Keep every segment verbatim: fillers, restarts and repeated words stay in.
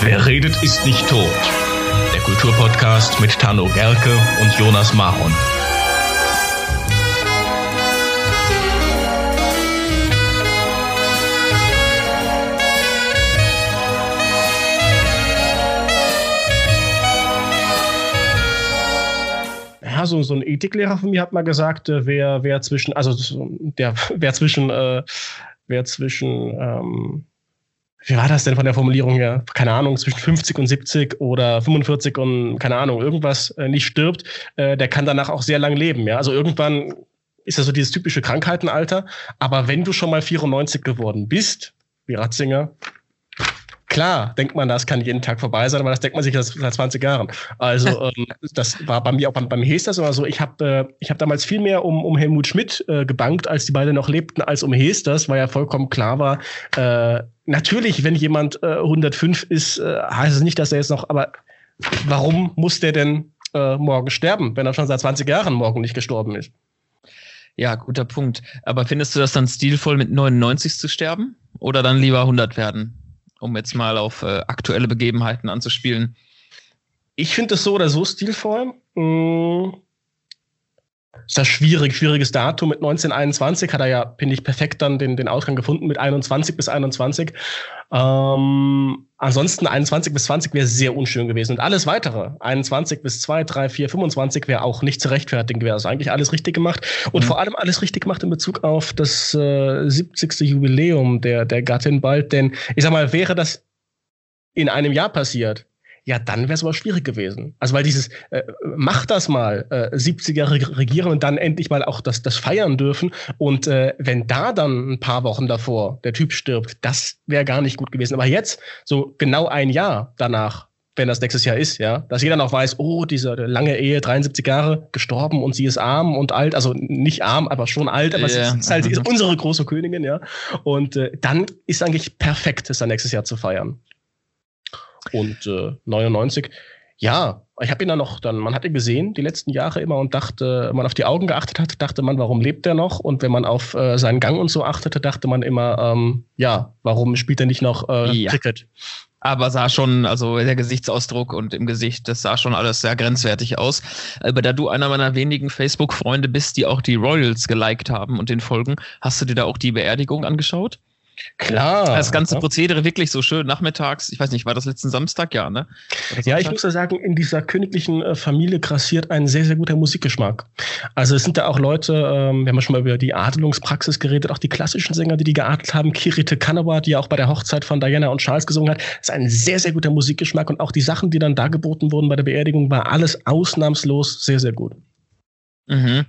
Wer redet, ist nicht tot. Der Kulturpodcast mit Tano Gerke und Jonas Maron. Ja, so, so ein Ethiklehrer von mir hat mal gesagt, äh, wer, wer zwischen, also der, wer zwischen, äh, wer zwischen, ähm, wie war das denn von der Formulierung her? Keine Ahnung, zwischen fünfzig und siebzig oder fünfundvierzig und keine Ahnung, irgendwas äh, nicht stirbt, äh, der kann danach auch sehr lang leben. Ja, also irgendwann ist das so dieses typische Krankheitenalter. Aber wenn du schon mal vierundneunzig geworden bist, wie Ratzinger, klar, denkt man, das kann jeden Tag vorbei sein, aber das denkt man sich seit zwanzig Jahren. Also ähm, das war bei mir auch beim, beim Hesters immer so. Ich habe äh, ich hab damals viel mehr um, um Helmut Schmidt äh, gebankt, als die beiden noch lebten, als um Hesters, weil ja vollkommen klar war, äh, natürlich, wenn jemand äh, hundertfünf ist, äh, heißt es nicht, dass er jetzt noch, aber warum muss der denn äh, morgen sterben, wenn er schon seit zwanzig Jahren morgen nicht gestorben ist? Ja, guter Punkt. Aber findest du das dann stilvoll, mit neunundneunzig zu sterben? Oder dann lieber hundert werden? Um jetzt mal auf äh, aktuelle Begebenheiten anzuspielen. Ich finde das so oder so stilvoll. Hm. Ist das schwierig, schwieriges Datum. Mit neunzehnhunderteinundzwanzig hat er ja, finde ich, perfekt dann den, den Ausgang gefunden mit einundzwanzig bis einundzwanzig. Ähm, ansonsten einundzwanzig bis zwanzig wäre sehr unschön gewesen. Und alles weitere, einundzwanzig bis zwei, drei, vier, fünfundzwanzig wäre auch nicht zu rechtfertigen gewesen. Also eigentlich alles richtig gemacht. Und mhm. vor allem alles richtig gemacht in Bezug auf das äh, siebzigste Jubiläum der, der Gattin bald. Denn ich sag mal, wäre das in einem Jahr passiert, ja, dann wäre es aber schwierig gewesen. Also weil dieses, äh, mach das mal, äh, siebzig Jahre regieren und dann endlich mal auch das, das feiern dürfen. Und äh, wenn da dann ein paar Wochen davor der Typ stirbt, das wäre gar nicht gut gewesen. Aber jetzt, so genau ein Jahr danach, wenn das nächstes Jahr ist, ja, dass jeder noch weiß, oh, diese lange Ehe, dreiundsiebzig Jahre, gestorben und sie ist arm und alt, also nicht arm, aber schon alt, aber yeah. sie ist halt sie ist unsere große Königin, ja. Und äh, dann ist eigentlich perfekt, es dann nächstes Jahr zu feiern. Und äh, neunundneunzig, ja, ich habe ihn dann noch, dann, man hat ihn gesehen, die letzten Jahre immer und dachte, wenn man auf die Augen geachtet hat, dachte man, warum lebt er noch? Und wenn man auf äh, seinen Gang und so achtete, dachte man immer, ähm, ja, warum spielt er nicht noch äh, ja. Cricket? Aber sah schon, also der Gesichtsausdruck und im Gesicht, das sah schon alles sehr grenzwertig aus. Aber da du einer meiner wenigen Facebook-Freunde bist, die auch die Royals geliked haben und den folgen, hast du dir da auch die Beerdigung angeschaut? Klar. Das ganze Prozedere wirklich so schön nachmittags, ich weiß nicht, war das letzten Samstag? Ja, ne? Ja, ich muss ja sagen, in dieser königlichen äh, Familie grassiert ein sehr, sehr guter Musikgeschmack. Also es sind da auch Leute, ähm, wir haben ja schon mal über die Adelungspraxis geredet, auch die klassischen Sänger, die die geadelt haben, Kirite Kanawa, die ja auch bei der Hochzeit von Diana und Charles gesungen hat. Das ist ein sehr, sehr guter Musikgeschmack und auch die Sachen, die dann da geboten wurden bei der Beerdigung, war alles ausnahmslos sehr, sehr gut. Mhm.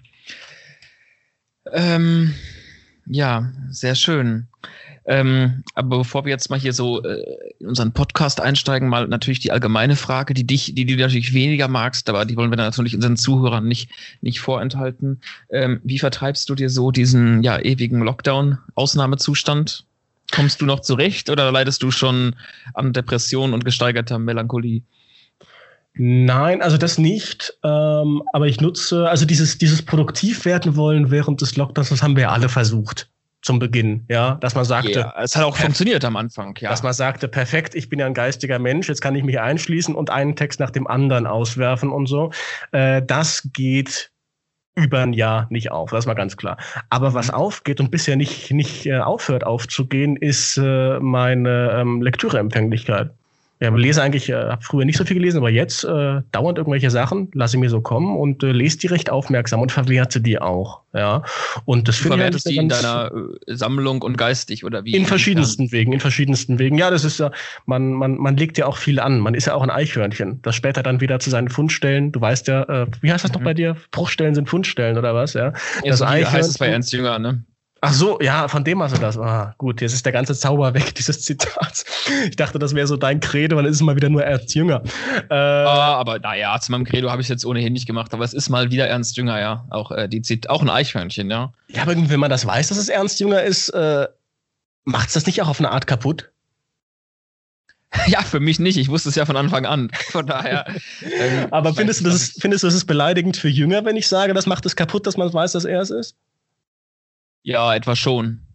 Ähm, ja, sehr schön. Ähm, aber bevor wir jetzt mal hier so äh, in unseren Podcast einsteigen, mal natürlich die allgemeine Frage, die dich, die du natürlich weniger magst, aber die wollen wir dann natürlich unseren Zuhörern nicht, nicht vorenthalten. Ähm, wie vertreibst du dir so diesen ja ewigen Lockdown-Ausnahmezustand? Kommst du noch zurecht oder leidest du schon an Depressionen und gesteigerter Melancholie? Nein, also das nicht. Ähm, aber ich nutze, also dieses, dieses produktiv werden wollen während des Lockdowns, das haben wir ja alle versucht. Zum Beginn, ja, dass man sagte, ja, es hat auch funktioniert am Anfang, ja. Dass man sagte, perfekt, ich bin ja ein geistiger Mensch, jetzt kann ich mich einschließen und einen Text nach dem anderen auswerfen und so. Äh, das geht über ein Jahr nicht auf, das ist mal ganz klar. Aber was aufgeht und bisher nicht, nicht äh, aufhört aufzugehen, ist äh, meine ähm, Lektüreempfänglichkeit. Ja, ich lese eigentlich, äh, habe früher nicht so viel gelesen, aber jetzt äh, dauernd irgendwelche Sachen, lasse ich mir so kommen und äh, lese die recht aufmerksam und verwerte die auch. Ja, und das finde ich verwertest die in deiner äh, Sammlung und geistig oder wie? In verschiedensten Wegen, in verschiedensten Wegen. Ja, das ist ja, man, man, man legt ja auch viel an. Man ist ja auch ein Eichhörnchen, das später dann wieder zu seinen Fundstellen. Du weißt ja, äh, wie heißt das mhm. noch bei dir? Bruchstellen sind Fundstellen oder was? Ja, das ja, Eichhörnchen heißt es bei Ernst Jünger, ne? Ach so, ja, von dem hast du das. Ah, gut, jetzt ist der ganze Zauber weg, dieses Zitats. Ich dachte, das wäre so dein Credo, dann ist es mal wieder nur Ernst Jünger. Äh, ah, aber naja, zu meinem Credo habe ich es jetzt ohnehin nicht gemacht, aber es ist mal wieder Ernst Jünger, ja. Auch, äh, die Zit- auch ein Eichhörnchen, ja. Ja, aber wenn man das weiß, dass es Ernst Jünger ist, äh, macht es das nicht auch auf eine Art kaputt? Ja, für mich nicht. Ich wusste es ja von Anfang an. Von daher. ähm, aber findest du, das ist, findest du, das ist beleidigend für Jünger, wenn ich sage, das macht es kaputt, dass man weiß, dass er es ist? Ja, etwa schon.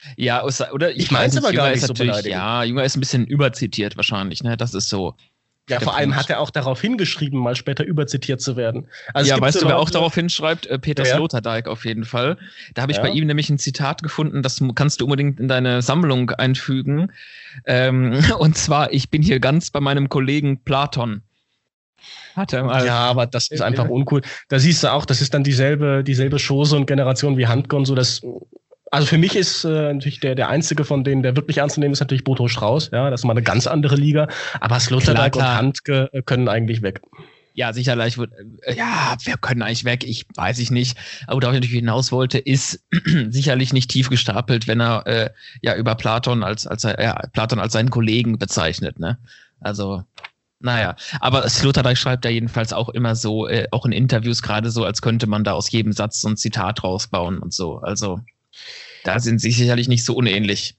Ja, oder ich, ich meine es aber gar nicht so beleidigend. Ja, Jünger ist ein bisschen überzitiert wahrscheinlich, ne? Das ist so. Ja, vor allem hat er auch darauf hingeschrieben, mal später überzitiert zu werden. Also ja, weißt du, wer auch darauf hinschreibt? Äh, Peter ja. Sloterdijk auf jeden Fall. Da habe ich ja. bei ihm nämlich ein Zitat gefunden, das kannst du unbedingt in deine Sammlung einfügen. Ähm, und zwar, ich bin hier ganz bei meinem Kollegen Platon. Hat er mal. Ja, aber das ist einfach uncool. Da siehst du auch, das ist dann dieselbe, dieselbe Chose und Generation wie Handke, so das. Also für mich ist äh, natürlich der, der einzige von denen, der wirklich ernst zu nehmen ist, natürlich Boto Strauß. Ja, das ist mal eine ganz andere Liga. Aber Sloterdijk und Handke äh, können eigentlich weg. Ja, sicherlich. Äh, ja, wir können eigentlich weg. Ich weiß ich nicht. Aber worauf ich natürlich hinaus wollte, ist sicherlich nicht tief gestapelt, wenn er äh, ja über Platon als als ja, Platon als seinen Kollegen bezeichnet. Ne? Also naja, aber Sloterdijk schreibt ja jedenfalls auch immer so, äh, auch in Interviews gerade so, als könnte man da aus jedem Satz so ein Zitat rausbauen und so. Also da sind sie sicherlich nicht so unähnlich.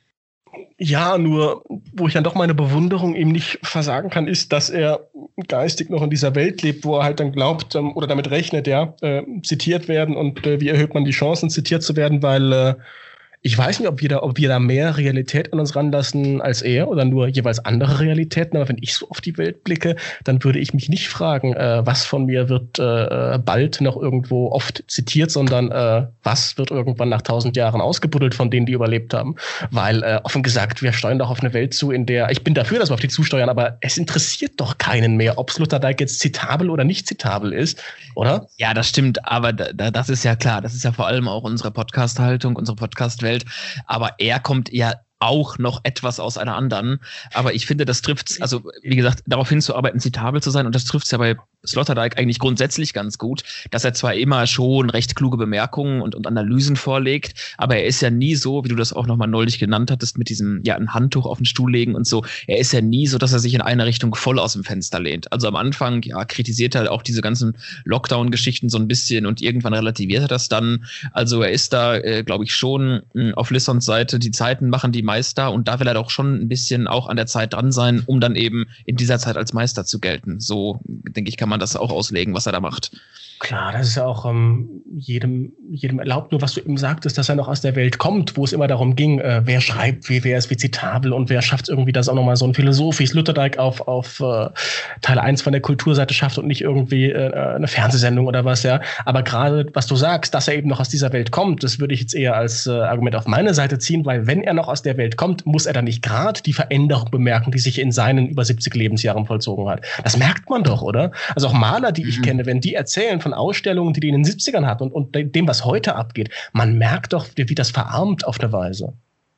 Ja, nur wo ich dann doch meine Bewunderung ihm nicht versagen kann, ist, dass er geistig noch in dieser Welt lebt, wo er halt dann glaubt ähm, oder damit rechnet, ja, äh, zitiert werden und äh, wie erhöht man die Chancen, zitiert zu werden, weil äh, ich weiß nicht, ob wir, da, ob wir da mehr Realität an uns ranlassen als er oder nur jeweils andere Realitäten. Aber wenn ich so auf die Welt blicke, dann würde ich mich nicht fragen, äh, was von mir wird äh, bald noch irgendwo oft zitiert, sondern äh, was wird irgendwann nach tausend Jahren ausgebuddelt von denen, die überlebt haben. Weil äh, offen gesagt, wir steuern doch auf eine Welt zu, in der, ich bin dafür, dass wir auf die zusteuern, aber es interessiert doch keinen mehr, ob Sloterdijk jetzt zitabel oder nicht zitabel ist, oder? Ja, das stimmt, aber da, da, das ist ja klar. Das ist ja vor allem auch unsere Podcast-Haltung, unsere Podcast-Welt. Aber er kommt ja auch noch etwas aus einer anderen. Aber ich finde, das trifft's, also wie gesagt, darauf hinzuarbeiten, zitabel zu sein. Und das trifft's ja bei Sloterdijk eigentlich grundsätzlich ganz gut, dass er zwar immer schon recht kluge Bemerkungen und, und Analysen vorlegt, aber er ist ja nie so, wie du das auch nochmal neulich genannt hattest, mit diesem, ja, ein Handtuch auf den Stuhl legen und so. Er ist ja nie so, dass er sich in eine Richtung voll aus dem Fenster lehnt. Also am Anfang, ja, kritisiert er auch diese ganzen Lockdown-Geschichten so ein bisschen und irgendwann relativiert er das dann. Also er ist da, äh, glaube ich, schon mh, auf Lissons Seite. Die Zeiten machen die Meister und da will er doch schon ein bisschen auch an der Zeit dran sein, um dann eben in dieser Zeit als Meister zu gelten. So, denke ich, kann man das auch auslegen, was er da macht. Klar, das ist ja auch ähm, jedem, jedem erlaubt, nur was du eben sagtest, dass er noch aus der Welt kommt, wo es immer darum ging, äh, wer schreibt wie, wer ist wie zitabel und wer schafft irgendwie, dass auch nochmal so ein Philosoph wie Sloterdijk auf, auf äh, Teil eins von der Kulturseite schafft und nicht irgendwie äh, eine Fernsehsendung oder was, ja. Aber gerade, was du sagst, dass er eben noch aus dieser Welt kommt, das würde ich jetzt eher als äh, Argument auf meine Seite ziehen, weil wenn er noch aus der Welt kommt, muss er dann nicht gerade die Veränderung bemerken, die sich in seinen über siebzig Lebensjahren vollzogen hat. Das merkt man doch, oder? Also auch Maler, die ich mhm. kenne, wenn die erzählen von Ausstellungen, die die in den siebzigern hatten und, und dem, was heute abgeht, man merkt doch, wie, wie das verarmt auf eine Weise.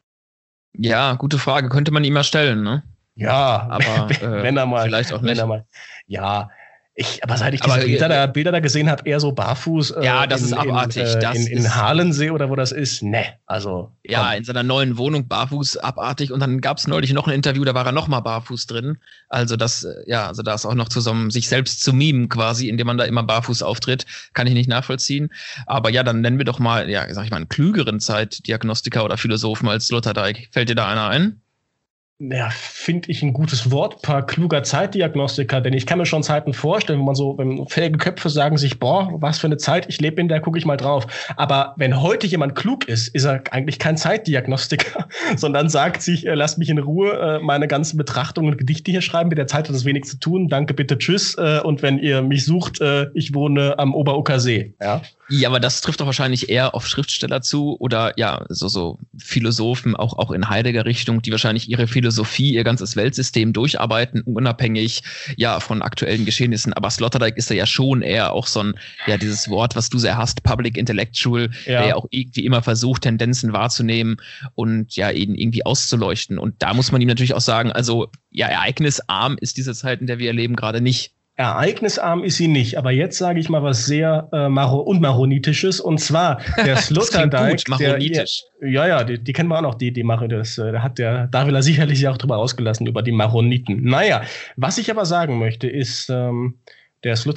Ja, gute Frage. Könnte man ihm mal stellen, ne? Ja, aber äh, wenn er mal. Vielleicht auch nicht. Wenn er mal, ja, ich, aber seit ich diese aber, Bilder, äh, da, Bilder da gesehen habe, eher so barfuß. Äh, ja, das in, ist abartig. In, äh, das in, in ist Halensee oder wo das ist, ne, also. Ja, in seiner neuen Wohnung barfuß, abartig. Und dann gab es neulich noch ein Interview, da war er noch mal barfuß drin. Also das, ja, also da ist auch noch zusammen, sich selbst zu mimen quasi, indem man da immer barfuß auftritt, kann ich nicht nachvollziehen. Aber ja, dann nennen wir doch mal, ja, sag ich mal, einen klügeren Zeitdiagnostiker oder Philosophen als Sloterdijk. Fällt dir da einer ein? Ja, finde ich ein gutes Wort, paar kluger Zeitdiagnostiker, denn ich kann mir schon Zeiten vorstellen, wo man so, wenn fähige Köpfe sagen sich, boah, was für eine Zeit, ich lebe in der, gucke ich mal drauf. Aber wenn heute jemand klug ist, ist er eigentlich kein Zeitdiagnostiker, sondern sagt sich, äh, lasst mich in Ruhe, äh, meine ganzen Betrachtungen und Gedichte hier schreiben, mit der Zeit hat das wenig zu tun, danke, bitte, tschüss, äh, und wenn ihr mich sucht, äh, ich wohne am Oberucker See, ja. Ja, aber das trifft doch wahrscheinlich eher auf Schriftsteller zu oder ja, so, so Philosophen, auch, auch in Heidegger-Richtung, die wahrscheinlich ihre Philosophie, ihr ganzes Weltsystem durcharbeiten, unabhängig ja von aktuellen Geschehnissen. Aber Sloterdijk ist ja schon eher auch so ein, ja, dieses Wort, was du sehr hast, Public Intellectual, ja, der ja auch irgendwie immer versucht, Tendenzen wahrzunehmen und ja, ihn irgendwie auszuleuchten. Und da muss man ihm natürlich auch sagen, also ja, ereignisarm ist diese Zeit, in der wir leben, gerade nicht. Ereignisarm ist sie nicht, aber jetzt sage ich mal was sehr äh, Maro- unmaronitisches, und zwar der Sloterdijk. Maronitisch. Der, ja, ja, die, die kennen wir auch noch, die, die machen das. Äh, da hat der, da will er sicherlich auch drüber ausgelassen, über die Maroniten. Naja, was ich aber sagen möchte, ist, ähm, der Sloterdijk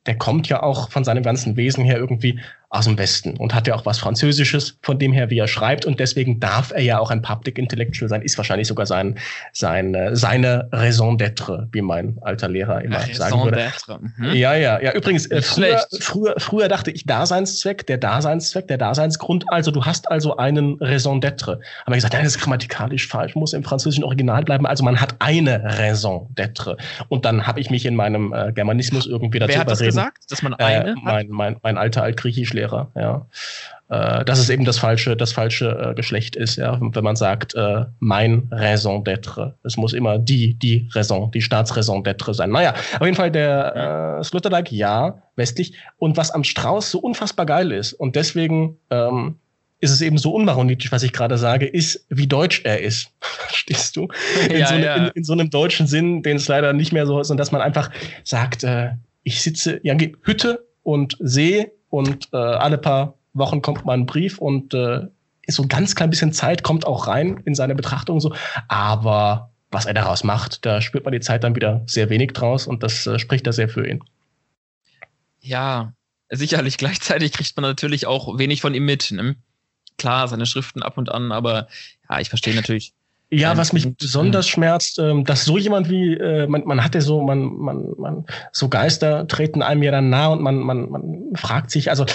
der kommt ja auch von seinem ganzen Wesen her irgendwie aus dem Westen und hat ja auch was Französisches von dem her, wie er schreibt. Und deswegen darf er ja auch ein Public Intellectual sein, ist wahrscheinlich sogar sein, sein, seine Raison d'être, wie mein alter Lehrer immer Raison sagen würde. d'être. Mhm. Ja, ja, ja. Übrigens, äh, früher, schlecht. früher, früher dachte ich Daseinszweck, der Daseinszweck, der Daseinsgrund. Also du hast also einen Raison d'être. Aber ich gesagt, nein, das ist grammatikalisch falsch, muss im französischen Original bleiben. Also man hat eine Raison d'être. Und dann habe ich mich in meinem äh, Germanismus irgendwie dazu Wer hat das überreden. gesagt, dass man eine Äh, mein, mein, mein alter Altgriechischlehrer, ja. Äh, dass es eben das falsche, das falsche äh, Geschlecht ist, ja, wenn man sagt, äh, mein Raison d'être. Es muss immer die, die Raison, die Staatsraison d'être sein. Naja, auf jeden Fall der äh, Sloterdijk, ja, westlich. Und was am Strauß so unfassbar geil ist, und deswegen ähm, ist es eben so unmaronitisch, was ich gerade sage, ist, wie deutsch er ist. Verstehst du? In, Ja, so, ja. in, in so einem deutschen Sinn, den es leider nicht mehr so ist, und dass man einfach sagt, äh, ich sitze, ja, Hütte und See und äh, alle paar Wochen kommt mal ein Brief und äh, so ein ganz klein bisschen Zeit kommt auch rein in seine Betrachtung so. Aber was er daraus macht, da spürt man die Zeit dann wieder sehr wenig draus und das äh, spricht da sehr für ihn. Ja, sicherlich. Gleichzeitig kriegt man natürlich auch wenig von ihm mit. Ne? Klar, seine Schriften ab und an, aber ja, ich verstehe natürlich. Ja, Ähm, was mich und, besonders äh, schmerzt, ähm, dass so jemand wie, äh, man, man hat ja so, man, man, man, so Geister treten einem ja dann nah und man, man, man fragt sich, also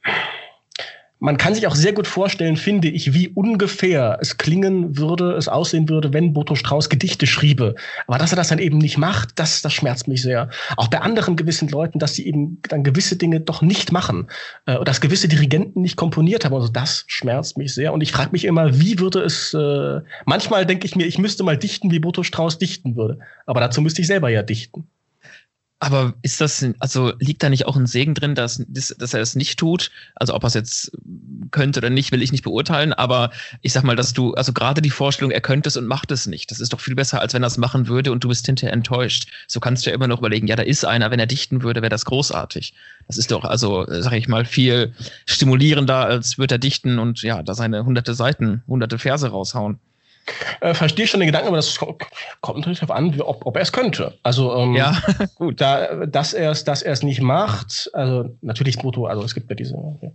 man kann sich auch sehr gut vorstellen, finde ich, wie ungefähr es klingen würde, es aussehen würde, wenn Boto Strauß Gedichte schriebe. Aber dass er das dann eben nicht macht, das, das schmerzt mich sehr. Auch bei anderen gewissen Leuten, dass sie eben dann gewisse Dinge doch nicht machen. Äh, dass gewisse Dirigenten nicht komponiert haben. Also das schmerzt mich sehr. Und ich frage mich immer, wie würde es, äh, manchmal denke ich mir, ich müsste mal dichten, wie Boto Strauß dichten würde. Aber dazu müsste ich selber ja dichten. Aber ist das, also liegt da nicht auch ein Segen drin, dass, dass er es nicht tut? Also ob er es jetzt könnte oder nicht, will ich nicht beurteilen, aber ich sag mal, dass du, also gerade die Vorstellung, er könnte es und macht es nicht, das ist doch viel besser, als wenn er es machen würde und du bist hinterher enttäuscht. So kannst du ja immer noch überlegen, ja, da ist einer, wenn er dichten würde, wäre das großartig. Das ist doch, also, sag ich mal, viel stimulierender, als würde er dichten und ja, da seine hunderte Seiten, hunderte Verse raushauen. Äh, verstehe schon den Gedanken, aber das kommt natürlich darauf an, ob, ob er es könnte. Also ähm, Ja, gut. Da, dass er es, dass er es nicht macht. Also natürlich Boto. Also es gibt ja diese. Ja.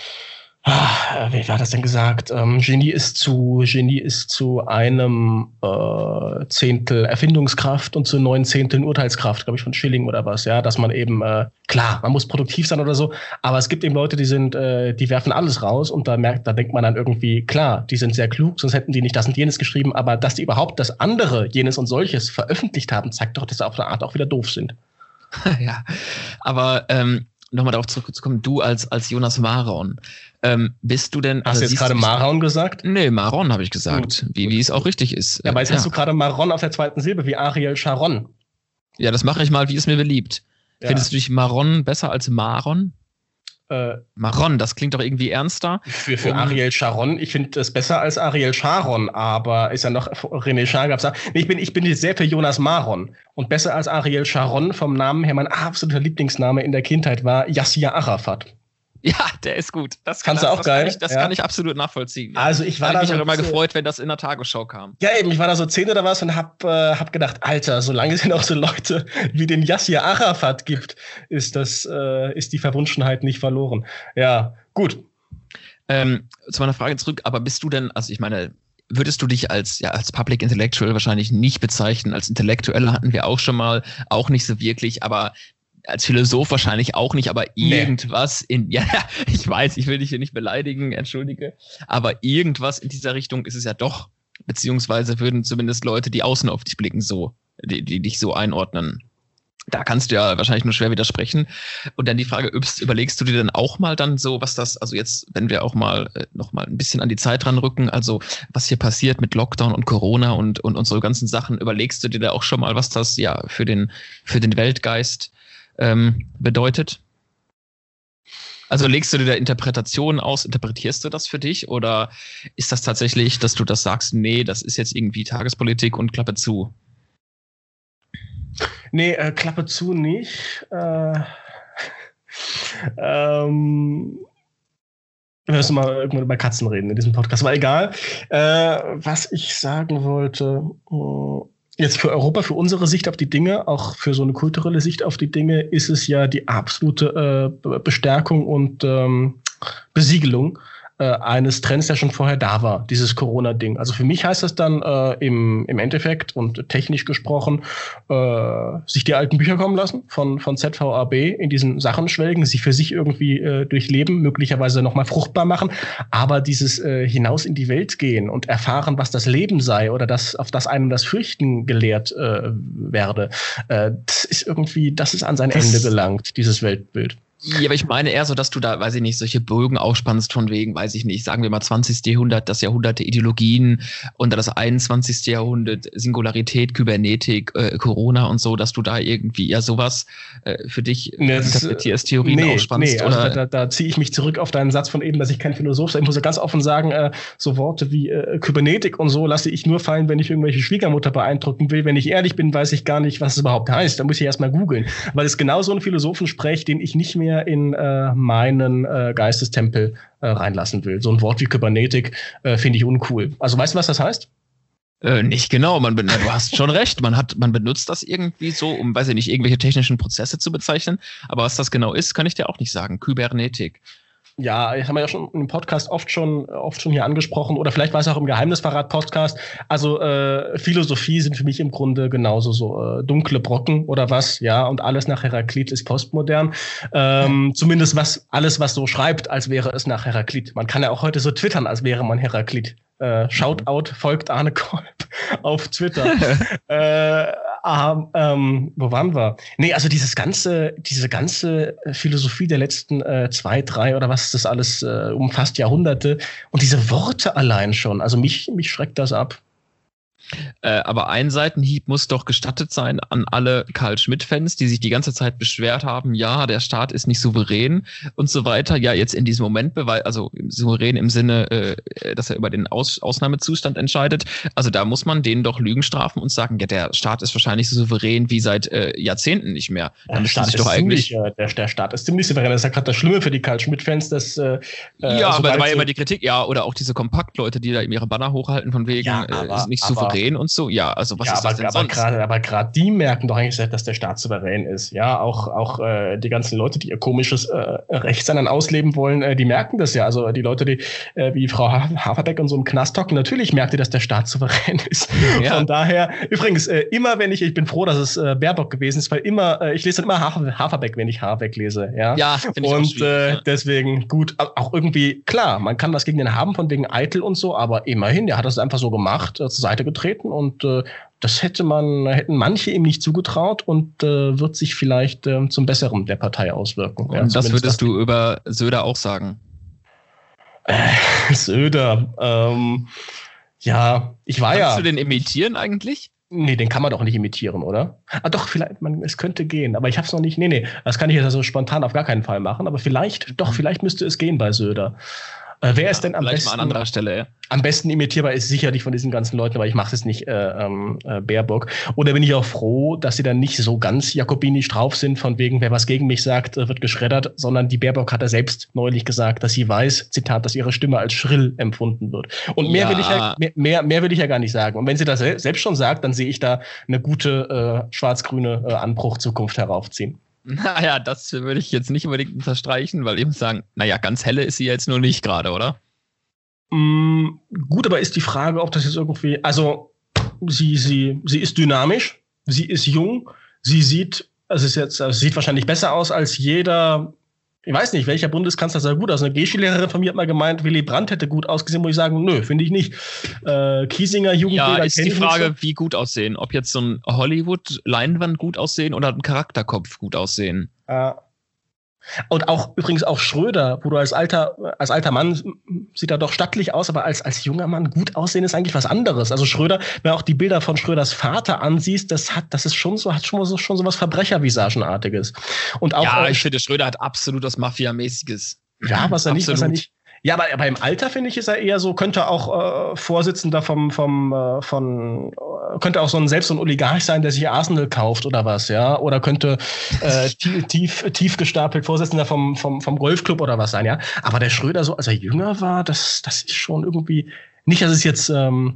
Ah, wie war das denn gesagt? Ähm, Genie ist zu Genie ist zu einem äh, Zehntel Erfindungskraft und zu neun Zehnteln Urteilskraft, glaube ich, von Schilling oder was. Ja, dass man eben äh, klar, man muss produktiv sein oder so, aber es gibt eben Leute, die sind, äh, die werfen alles raus und da merkt, da denkt man dann irgendwie, klar, die sind sehr klug, sonst hätten die nicht das und jenes geschrieben, aber dass die überhaupt das andere, jenes und solches veröffentlicht haben, zeigt doch, dass sie auf eine Art auch wieder doof sind. Ja, aber ähm, nochmal darauf zurückzukommen, du als, als Jonas Maron, ähm, bist du denn... Hast du jetzt gerade Maron gesagt? Nee, Maron habe ich gesagt, Gut, wie, wie es auch richtig ist. Ja, aber jetzt ja. hast du gerade Maron auf der zweiten Silbe, wie Ariel Sharon. Ja, das mache ich mal, wie es mir beliebt. Ja. Findest du dich Maron besser als Maron? Äh, Maron, das klingt doch irgendwie ernster. Für, für Um- Ariel Sharon, ich finde es besser als Ariel Sharon, aber ist ja noch, René Char gab's da. Nee, ich bin, ich bin jetzt sehr für Jonas Maron. Und besser als Ariel Sharon vom Namen her, mein absoluter Lieblingsname in der Kindheit war Yassir Arafat. Ja, der ist gut. Das Fandst du auch das geil? Kann ich, das Ja. kann ich absolut nachvollziehen. Also ich war da da habe ich so mich auch immer so- gefreut, wenn das in der Tagesschau kam. Ja, eben, ich war da so zehn oder was und hab, äh, hab gedacht, Alter, solange es noch so Leute wie den Yassir Arafat gibt, ist das, äh, ist die Verwunschenheit nicht verloren. Ja, gut. Ähm, zu meiner Frage zurück, aber bist du denn, also ich meine, würdest du dich als, ja, als Public Intellectual wahrscheinlich nicht bezeichnen, als Intellektuelle hatten wir auch schon mal, auch nicht so wirklich, aber als Philosoph wahrscheinlich auch nicht, aber Nee. irgendwas in, ja, ich weiß, ich will dich hier nicht beleidigen, entschuldige, aber irgendwas in dieser Richtung ist es ja doch, beziehungsweise würden zumindest Leute, die außen auf dich blicken, so, die, die dich so einordnen. Da kannst du ja wahrscheinlich nur schwer widersprechen. Und dann die Frage, übst, überlegst du dir dann auch mal dann so, was das, also jetzt, wenn wir auch mal äh, noch mal ein bisschen an die Zeit ranrücken, also was hier passiert mit Lockdown und Corona und, und unsere ganzen Sachen, überlegst du dir da auch schon mal, was das ja für den, für den Weltgeist ähm, bedeutet? Also legst du dir da Interpretationen aus, interpretierst du das für dich oder ist das tatsächlich, dass du das sagst, nee, das ist jetzt irgendwie Tagespolitik und Klappe zu? Nee, äh, Klappe zu nicht. Äh, ähm, wir müssen mal irgendwann über Katzen reden in diesem Podcast, aber egal. Äh, was ich sagen wollte, Jetzt für Europa, für unsere Sicht auf die Dinge, auch für so eine kulturelle Sicht auf die Dinge, ist es ja die absolute äh, Bestärkung und ähm, Besiegelung äh, eines Trends, der schon vorher da war, dieses Corona-Ding. Also für mich heißt das dann äh, im, im Endeffekt und technisch gesprochen, äh, sich die alten Bücher kommen lassen von, von Z V A B, in diesen Sachen schwelgen, sie für sich irgendwie äh, durchleben, möglicherweise nochmal fruchtbar machen, aber dieses äh, hinaus in die Welt gehen und erfahren, was das Leben sei oder das, auf das einem das Fürchten gelehrt äh, werde, äh, das ist irgendwie, das ist an sein das Ende gelangt, dieses Weltbild. Ja, aber ich meine eher so, dass du da, weiß ich nicht, solche Bögen aufspannst von wegen, weiß ich nicht, sagen wir mal zwanzigsten Jahrhundert, das Jahrhundert der Ideologien und dann das einundzwanzigsten Jahrhundert Singularität, Kybernetik, äh, Corona und so, dass du da irgendwie ja sowas äh, für dich nee, interpretierst, Theorien nee, aufspannst. Nee, also oder? da, da, da ziehe ich mich zurück auf deinen Satz von eben, dass ich kein Philosoph sei. Ich muss ja ganz offen sagen, äh, so Worte wie äh, Kybernetik und so lasse ich nur fallen, wenn ich irgendwelche Schwiegermutter beeindrucken will. Wenn ich ehrlich bin, weiß ich gar nicht, was es überhaupt heißt. Da muss ich erst mal googeln. Weil es genau so ein Philosophensprech, den ich nicht mehr in äh, meinen äh, Geistestempel äh, reinlassen will. So ein Wort wie Kybernetik äh, finde ich uncool. Also weißt du, was das heißt? Äh, nicht genau, man ben- du hast schon recht, man hat, man benutzt das irgendwie so, um, weiß ich nicht, irgendwelche technischen Prozesse zu bezeichnen, aber was das genau ist, kann ich dir auch nicht sagen. Kybernetik. Ja, das haben wir ja schon im Podcast oft schon, oft schon hier angesprochen oder vielleicht war es auch im Geheimnisverrat-Podcast. Also äh, Philosophie sind für mich im Grunde genauso so äh, dunkle Brocken oder was, ja, und alles nach Heraklit ist postmodern. Ähm, ja. Zumindest was alles, was so schreibt, als wäre es nach Heraklit. Man kann ja auch heute so twittern, als wäre man Heraklit. Äh, Shoutout, folgt Arne Kolb auf Twitter. äh, ah, ähm, wo waren wir? Nee, also dieses ganze, diese ganze Philosophie der letzten äh, zwei, drei oder was das alles äh, umfasst, Jahrhunderte. Und diese Worte allein schon, also mich, mich schreckt das ab. Äh, aber ein Seitenhieb muss doch gestattet sein an alle Carl-Schmitt-Fans, die sich die ganze Zeit beschwert haben, ja, der Staat ist nicht souverän und so weiter. Ja, jetzt in diesem Moment, also souverän im Sinne, äh, dass er über den Aus- Ausnahmezustand entscheidet. Also da muss man denen doch Lügen strafen und sagen, ja, der Staat ist wahrscheinlich so souverän wie seit äh, Jahrzehnten nicht mehr. Da müsste sich doch eigentlich ziemlich, der, der Staat ist ziemlich souverän. Das ist ja gerade das Schlimme für die Carl-Schmitt-Fans, dass äh, ja, aber da war ja immer die Kritik, ja, oder auch diese Kompaktleute, die da ihre Banner hochhalten von wegen, ja, aber, äh, ist nicht souverän. Und so, ja, also was ja, ist aber, das denn aber sonst? Grade, aber gerade die merken doch eigentlich, dass der Staat souverän ist. Ja, auch, auch äh, die ganzen Leute, die ihr komisches äh, Recht dann ausleben wollen, äh, die merken das ja. Also die Leute, die äh, wie Frau Haferbeck in so einem Knast hocken, natürlich merkt ihr, dass der Staat souverän ist. Ja. Von daher, übrigens, äh, immer wenn ich, ich bin froh, dass es äh, Baerbock gewesen ist, weil immer, äh, ich lese dann immer Hafer, Haferbeck, wenn ich Haferbeck lese. Ja, ja finde ich und auch schwierig, äh, ja. deswegen gut, auch irgendwie, klar, man kann was gegen den haben von wegen Eitel und so, aber immerhin, der hat das einfach so gemacht, äh, zur Seite getreten und äh, das hätte man, hätten manche ihm nicht zugetraut und äh, wird sich vielleicht äh, zum Besseren der Partei auswirken. Und ja, das würdest das du über Söder auch sagen? Äh, Söder, ähm, ja, ich war Kannst ja. Kannst du den imitieren eigentlich? Nee, den kann man doch nicht imitieren, oder? Ah, doch, vielleicht, man, es könnte gehen, aber ich hab's noch nicht, nee, nee, das kann ich jetzt also spontan auf gar keinen Fall machen, aber vielleicht, doch, vielleicht müsste es gehen bei Söder. Äh, wer ja, ist denn am besten? Mal an anderer Stelle, ja. Am besten imitierbar ist sicherlich von diesen ganzen Leuten, aber ich mache es nicht äh, äh, Baerbock. Oder bin ich auch froh, dass sie dann nicht so ganz jakobinisch drauf sind, von wegen, wer was gegen mich sagt, wird geschreddert, sondern die Baerbock hat ja selbst neulich gesagt, dass sie weiß, Zitat, dass ihre Stimme als schrill empfunden wird. Und mehr, ja. will ich ja, mehr, mehr, mehr will ich ja gar nicht sagen. Und wenn sie das selbst schon sagt, dann sehe ich da eine gute äh, schwarz-grüne äh, Anbruch-Zukunft heraufziehen. Naja, das würde ich jetzt nicht unbedingt unterstreichen, weil ich muss sagen, naja, ganz helle ist sie jetzt nur nicht gerade, oder? Mm, gut, aber ist die Frage, ob das jetzt irgendwie, also sie, sie, sie ist dynamisch, sie ist jung, sie sieht, also ist jetzt, also sieht wahrscheinlich besser aus als jeder, ich weiß nicht, welcher Bundeskanzler sah gut aus. Eine G-Schullehrerin von mir hat mal gemeint, Willy Brandt hätte gut ausgesehen, muss ich sagen, nö, finde ich nicht. Äh, Kiesinger, Jugendbilder. Ja, ist die Frage, so. Wie gut aussehen. Ob jetzt so ein Hollywood-Leinwand gut aussehen oder ein Charakterkopf gut aussehen. Äh, und auch, übrigens auch Schröder, wo du als alter, als alter Mann sieht er doch stattlich aus, aber als, als junger Mann gut aussehen ist eigentlich was anderes. Also Schröder, wenn du auch die Bilder von Schröders Vater ansiehst, das hat, das ist schon so, hat schon so, schon so was Verbrechervisagenartiges. Und auch. Ja, äh, ich finde, Schröder hat absolut was Mafia-mäßiges. Ja, was er nicht, was er nicht. Ja, aber, aber im Alter, finde ich, ist er eher so, könnte auch äh, Vorsitzender vom, vom, äh, von, äh, könnte auch so ein, selbst so ein Oligarch sein, der sich Arsenal kauft oder was, ja, oder könnte äh, tief, tief, tief gestapelt Vorsitzender vom, vom, vom Golfclub oder was sein, ja. Aber der Schröder so, als er jünger war, das, das ist schon irgendwie, nicht, dass es jetzt, ähm,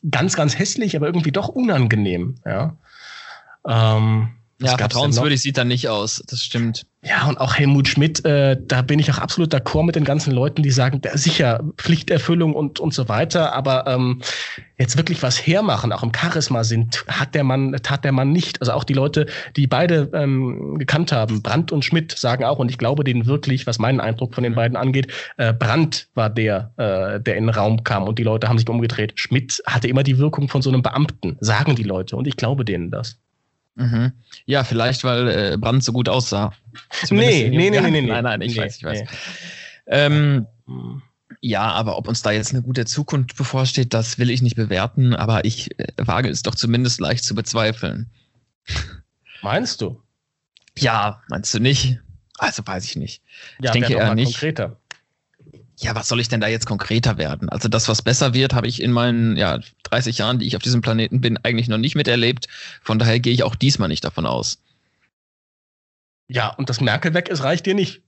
ganz, ganz hässlich, aber irgendwie doch unangenehm. Ja, ähm, ja vertrauenswürdig sieht er nicht aus, das stimmt. Ja, und auch Helmut Schmidt, äh, da bin ich auch absolut d'accord mit den ganzen Leuten, die sagen, da, sicher, Pflichterfüllung und, und so weiter, aber ähm, jetzt wirklich was hermachen, auch im Charisma sind, hat der Mann, tat der Mann nicht. Also auch die Leute, die beide ähm, gekannt haben, Brandt und Schmidt, sagen auch, und ich glaube denen wirklich, was meinen Eindruck von den beiden angeht, äh, Brandt war der, äh, der in den Raum kam und die Leute haben sich umgedreht. Schmidt hatte immer die Wirkung von so einem Beamten, sagen die Leute, und ich glaube denen das. Mhm. Ja, vielleicht, weil äh, Brandt so gut aussah. Nee, nee, nee, nee, nee. Nein, nein, ich nee, weiß, ich weiß. Nee. Ähm, ja, aber ob uns da jetzt eine gute Zukunft bevorsteht, das will ich nicht bewerten, aber ich äh, wage es doch zumindest leicht zu bezweifeln. Meinst du? Ja, meinst du nicht? Also weiß ich nicht. Ja, ich denke eher nicht. Konkreter. Ja, was soll ich denn da jetzt konkreter werden? Also das, was besser wird, habe ich in meinen ja, dreißig Jahren, die ich auf diesem Planeten bin, eigentlich noch nicht miterlebt. Von daher gehe ich auch diesmal nicht davon aus. Ja, und dass Merkel weg ist, reicht dir nicht?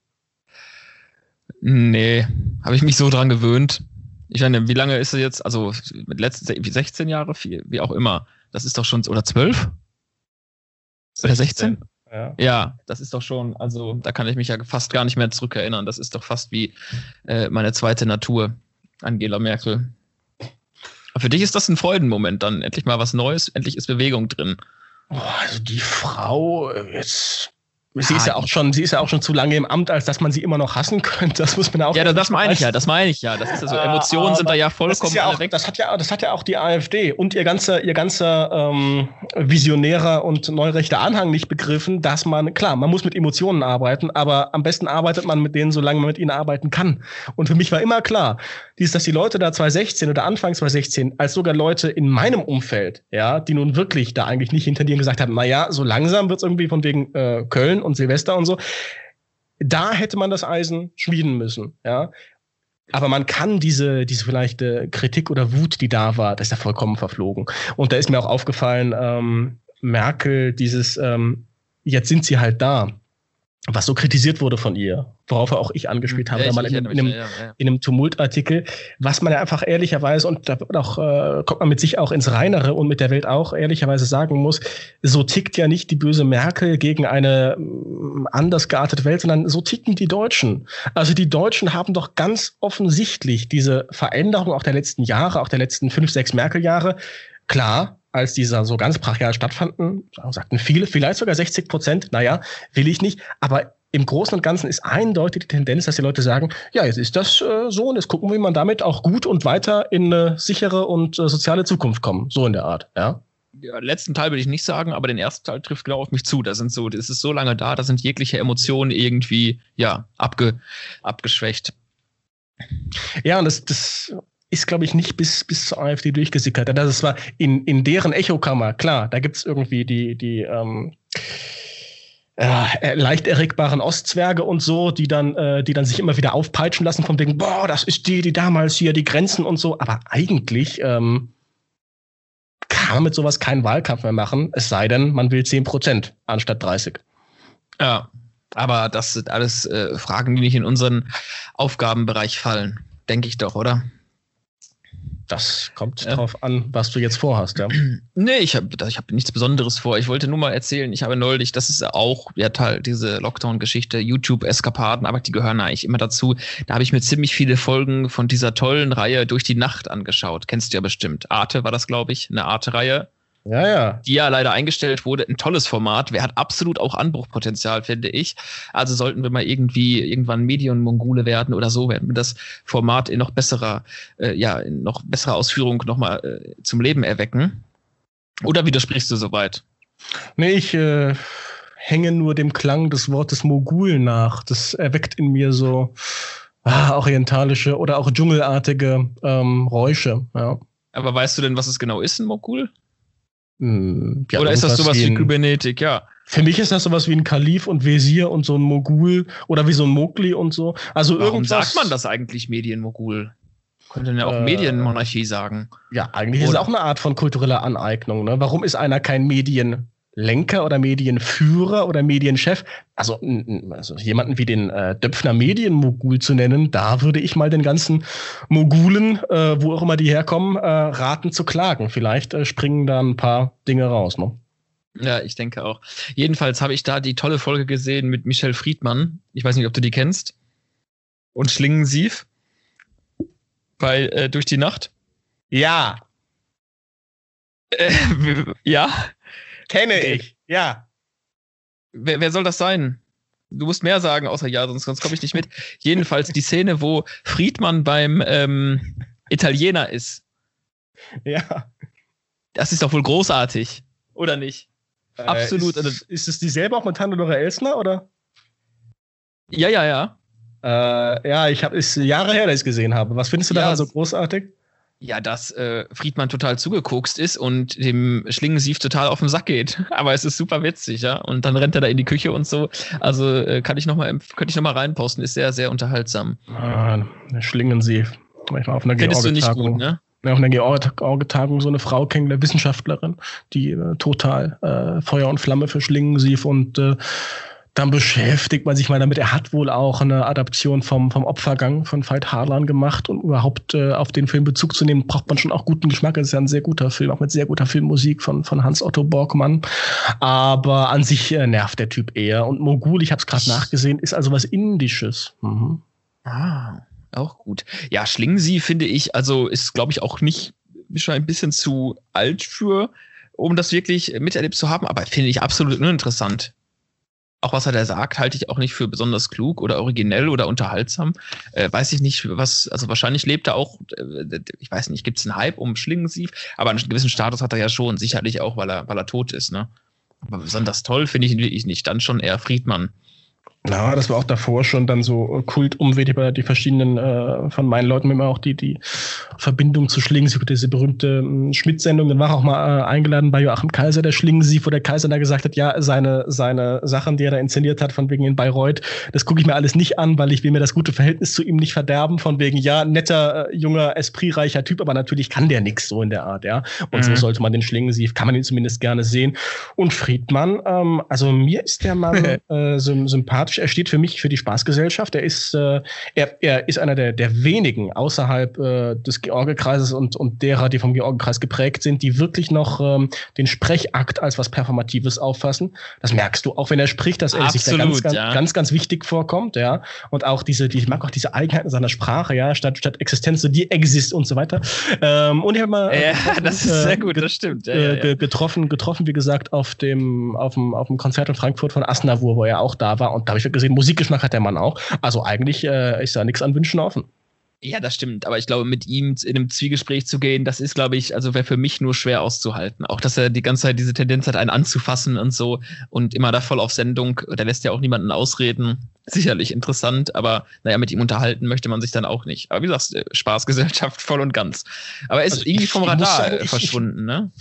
Nee, habe ich mich so dran gewöhnt. Ich meine, wie lange ist sie jetzt? Also mit letzten sechzehn Jahre, wie auch immer. Das ist doch schon, oder zwölf? Oder sechzehn? Ja. ja, das ist doch schon, also da kann ich mich ja fast gar nicht mehr zurückerinnern. Das ist doch fast wie äh, meine zweite Natur, Angela Merkel. Aber für dich ist das ein Freudenmoment dann. Endlich mal was Neues, endlich ist Bewegung drin. Oh, also die Frau, jetzt, sie ist ja auch schon, sie ist ja auch schon zu lange im Amt, als dass man sie immer noch hassen könnte. Das muss man auch. Ja, das meine ich ja, das meine ich ja. Das ist ja so, Emotionen äh, sind da ja vollkommen ja auch, weg. Das hat ja, das hat ja auch die AfD und ihr ganzer, ihr ganzer ähm, visionärer und neurechter Anhang nicht begriffen, dass man, klar, man muss mit Emotionen arbeiten, aber am besten arbeitet man mit denen, solange man mit ihnen arbeiten kann. Und für mich war immer klar, dies, dass die Leute da zwanzig sechzehn oder Anfang zwanzig sechzehn, als sogar Leute in meinem Umfeld, ja, die nun wirklich da eigentlich nicht hinter dir gesagt haben, na ja, so langsam wird's irgendwie von wegen äh, Köln und Silvester und so. Da hätte man das Eisen schmieden müssen, ja. Aber man kann diese, diese vielleicht äh, Kritik oder Wut, die da war, das ist ja vollkommen verflogen. Und da ist mir auch aufgefallen, ähm, Merkel, dieses, ähm, jetzt sind sie halt da, was so kritisiert wurde von ihr, worauf auch ich angespielt habe, ja, ich, mal in, ich in, einem, ja, ja. in einem Tumultartikel, was man ja einfach ehrlicherweise, und da wird auch, äh, kommt man mit sich auch ins Reinere und mit der Welt auch ehrlicherweise sagen muss, so tickt ja nicht die böse Merkel gegen eine äh, anders geartete Welt, sondern so ticken die Deutschen. Also die Deutschen haben doch ganz offensichtlich diese Veränderung auch der letzten Jahre, auch der letzten fünf, sechs Merkel-Jahre, klar, als dieser so ganz brachial stattfanden, sagten viele, vielleicht sogar sechzig Prozent, naja, will ich nicht, aber im Großen und Ganzen ist eindeutig die Tendenz, dass die Leute sagen, ja, jetzt ist das äh, so und jetzt gucken wir, wie man damit auch gut und weiter in eine sichere und äh, soziale Zukunft kommen, so in der Art, ja. Ja, den letzten Teil will ich nicht sagen, aber den ersten Teil trifft genau auf mich zu. Da sind so, das ist so lange da, da sind jegliche Emotionen irgendwie, ja, abge, abgeschwächt. Ja, und das, das ist, glaube ich, nicht bis, bis zur AfD durchgesickert. Das war in, in deren Echokammer, klar, da gibt's irgendwie die, die ähm, äh, leicht erregbaren Ostzwerge und so, die dann, äh, die dann sich immer wieder aufpeitschen lassen von wegen, boah, das ist die, die damals hier die Grenzen und so. Aber eigentlich ähm, kann man mit sowas keinen Wahlkampf mehr machen, es sei denn, man will zehn Prozent anstatt dreißig. Ja, aber das sind alles äh, Fragen, die nicht in unseren Aufgabenbereich fallen, denke ich doch, oder? Das kommt ja. drauf an, was du jetzt vorhast, ja. Nee, ich habe ich hab nichts Besonderes vor. Ich wollte nur mal erzählen, ich habe neulich, das ist auch ja Teil, diese Lockdown-Geschichte, YouTube-Eskapaden, aber die gehören eigentlich immer dazu. Da habe ich mir ziemlich viele Folgen von dieser tollen Reihe Durch die Nacht angeschaut. Kennst du ja bestimmt. Arte war das, glaube ich, eine Arte-Reihe. Ja, ja. Die ja leider eingestellt wurde. Ein tolles Format. Wer hat absolut auch Anbruchpotenzial, finde ich. Also sollten wir mal irgendwie irgendwann Medienmongole werden oder so, werden wir das Format in noch besserer, äh, ja, in noch besserer Ausführung nochmal äh, zum Leben erwecken. Oder widersprichst du soweit? Nee, ich äh, hänge nur dem Klang des Wortes Mogul nach. Das erweckt in mir so ah, orientalische oder auch dschungelartige ähm, Räusche. Ja. Aber weißt du denn, was es genau ist, ein Mogul? Ja, oder ist das sowas wie, wie Kybernetik, ja? Für mich ist das sowas wie ein Kalif und Wesir und so ein Mogul oder wie so ein Mowgli und so. Also Warum irgendwas, sagt man das eigentlich Medienmogul? Könnte man ja auch äh, Medienmonarchie sagen. Ja, eigentlich oder? Ist es auch eine Art von kultureller Aneignung. Ne? Warum ist einer kein Medienmogul? Medienlenker oder Medienführer oder Medienchef, also, also jemanden wie den äh, Döpfner Medienmogul zu nennen, da würde ich mal den ganzen Mogulen, äh, wo auch immer die herkommen, äh, raten zu klagen. Vielleicht äh, springen da ein paar Dinge raus, ne? Ja, ich denke auch. Jedenfalls habe ich da die tolle Folge gesehen mit Michel Friedmann. Ich weiß nicht, ob du die kennst. Und Schlingensief. Bei äh, Durch die Nacht. Ja. Äh, ja. Kenne ich, ja. Wer, wer soll das sein? Du musst mehr sagen, außer ja, sonst, sonst komme ich nicht mit. Jedenfalls die Szene, wo Friedmann beim ähm, Italiener ist. Ja. Das ist doch wohl großartig, oder nicht? Äh, Absolut. Ist, ist es dieselbe auch mit Hannelore Elsner, oder? Ja, ja, ja. Äh, ja, ich habe es Jahre her, dass ich es gesehen habe. Was findest du daran ja, so großartig? Ja, dass äh, Friedmann total zugekokst ist und dem Schlingensief total auf den Sack geht. Aber es ist super witzig, ja. Und dann rennt er da in die Küche und so. Also äh, kann ich noch mal, könnte ich noch mal reinposten. Ist sehr, sehr unterhaltsam. Ah, der Schlingensief. Manchmal auf einer Findest du nicht gut, ne? Auf einer George-Tagung so eine Frau kennengelernt, Wissenschaftlerin, die äh, total äh, Feuer und Flamme für Schlingensief und äh, dann beschäftigt man sich mal damit. Er hat wohl auch eine Adaption vom, vom Opfergang von Veit Harlan gemacht und überhaupt äh, auf den Film Bezug zu nehmen, braucht man schon auch guten Geschmack. Es ist ja ein sehr guter Film, auch mit sehr guter Filmmusik von, von Hans-Otto Borgmann. Aber an sich äh, nervt der Typ eher. Und Mogul, ich habe es gerade nachgesehen, ist also was Indisches. Mhm. Ah, auch gut. Ja, Schlingensief finde ich, also ist, glaube ich, auch nicht schon ein bisschen zu alt für, um das wirklich miterlebt zu haben, aber finde ich absolut uninteressant. Auch was er da sagt, halte ich auch nicht für besonders klug oder originell oder unterhaltsam. Äh, weiß ich nicht, was, also wahrscheinlich lebt er auch, äh, ich weiß nicht, gibt es einen Hype um Schlingensief, aber einen gewissen Status hat er ja schon, sicherlich auch, weil er, weil er tot ist, ne? Aber besonders toll finde ich ihn wirklich nicht, dann schon eher Friedmann. Ja, das war auch davor schon dann so kultumwältig bei die verschiedenen, äh, von meinen Leuten immer auch die, die Verbindung zu Schlingensief, diese berühmte äh, Schmidt-Sendung. Dann war er auch mal äh, eingeladen bei Joachim Kaiser, der Schlingensief, wo der Kaiser da gesagt hat, ja, seine, seine Sachen, die er da inszeniert hat, von wegen in Bayreuth, das gucke ich mir alles nicht an, weil ich will mir das gute Verhältnis zu ihm nicht verderben, von wegen, ja, netter, äh, junger, espritreicher Typ, aber natürlich kann der nichts so in der Art, ja. Und mhm. so sollte man den Schlingensief, kann man ihn zumindest gerne sehen. Und Friedmann, ähm, also mir ist der Mann äh, sympathisch. Er steht für mich für die Spaßgesellschaft. Er ist, äh, er, er ist einer der, der wenigen außerhalb äh, des George-Kreises und, und derer, die vom George-Kreis geprägt sind, die wirklich noch ähm, den Sprechakt als was Performatives auffassen. Das merkst du, auch wenn er spricht, dass er Absolut, sich da ganz, ganz, ja. ganz, ganz wichtig vorkommt, ja. Und auch diese, die, ich mag auch diese Eigenheiten seiner Sprache, ja, statt, statt Existenz, so die exist und so weiter. Ähm, und ich habe mal ja, das ist sehr gut, das stimmt. Ja, ja, ja. Getroffen, getroffen, wie gesagt, auf dem, auf dem, auf dem Konzert in Frankfurt von Aznavour, wo er auch da war. Und da habe ich gesehen, Musikgeschmack hat der Mann auch. Also eigentlich äh, ist da nichts an Wünschen offen. Ja, das stimmt. Aber ich glaube, mit ihm in einem Zwiegespräch zu gehen, das ist, glaube ich, also wäre für mich nur schwer auszuhalten. Auch, dass er die ganze Zeit diese Tendenz hat, einen anzufassen und so und immer da voll auf Sendung. Der lässt ja auch niemanden ausreden. Sicherlich interessant, aber naja, mit ihm unterhalten möchte man sich dann auch nicht. Aber wie gesagt, Spaßgesellschaft voll und ganz. Aber er ist also irgendwie ich, vom Radar sagen, ich, verschwunden, ich, ne?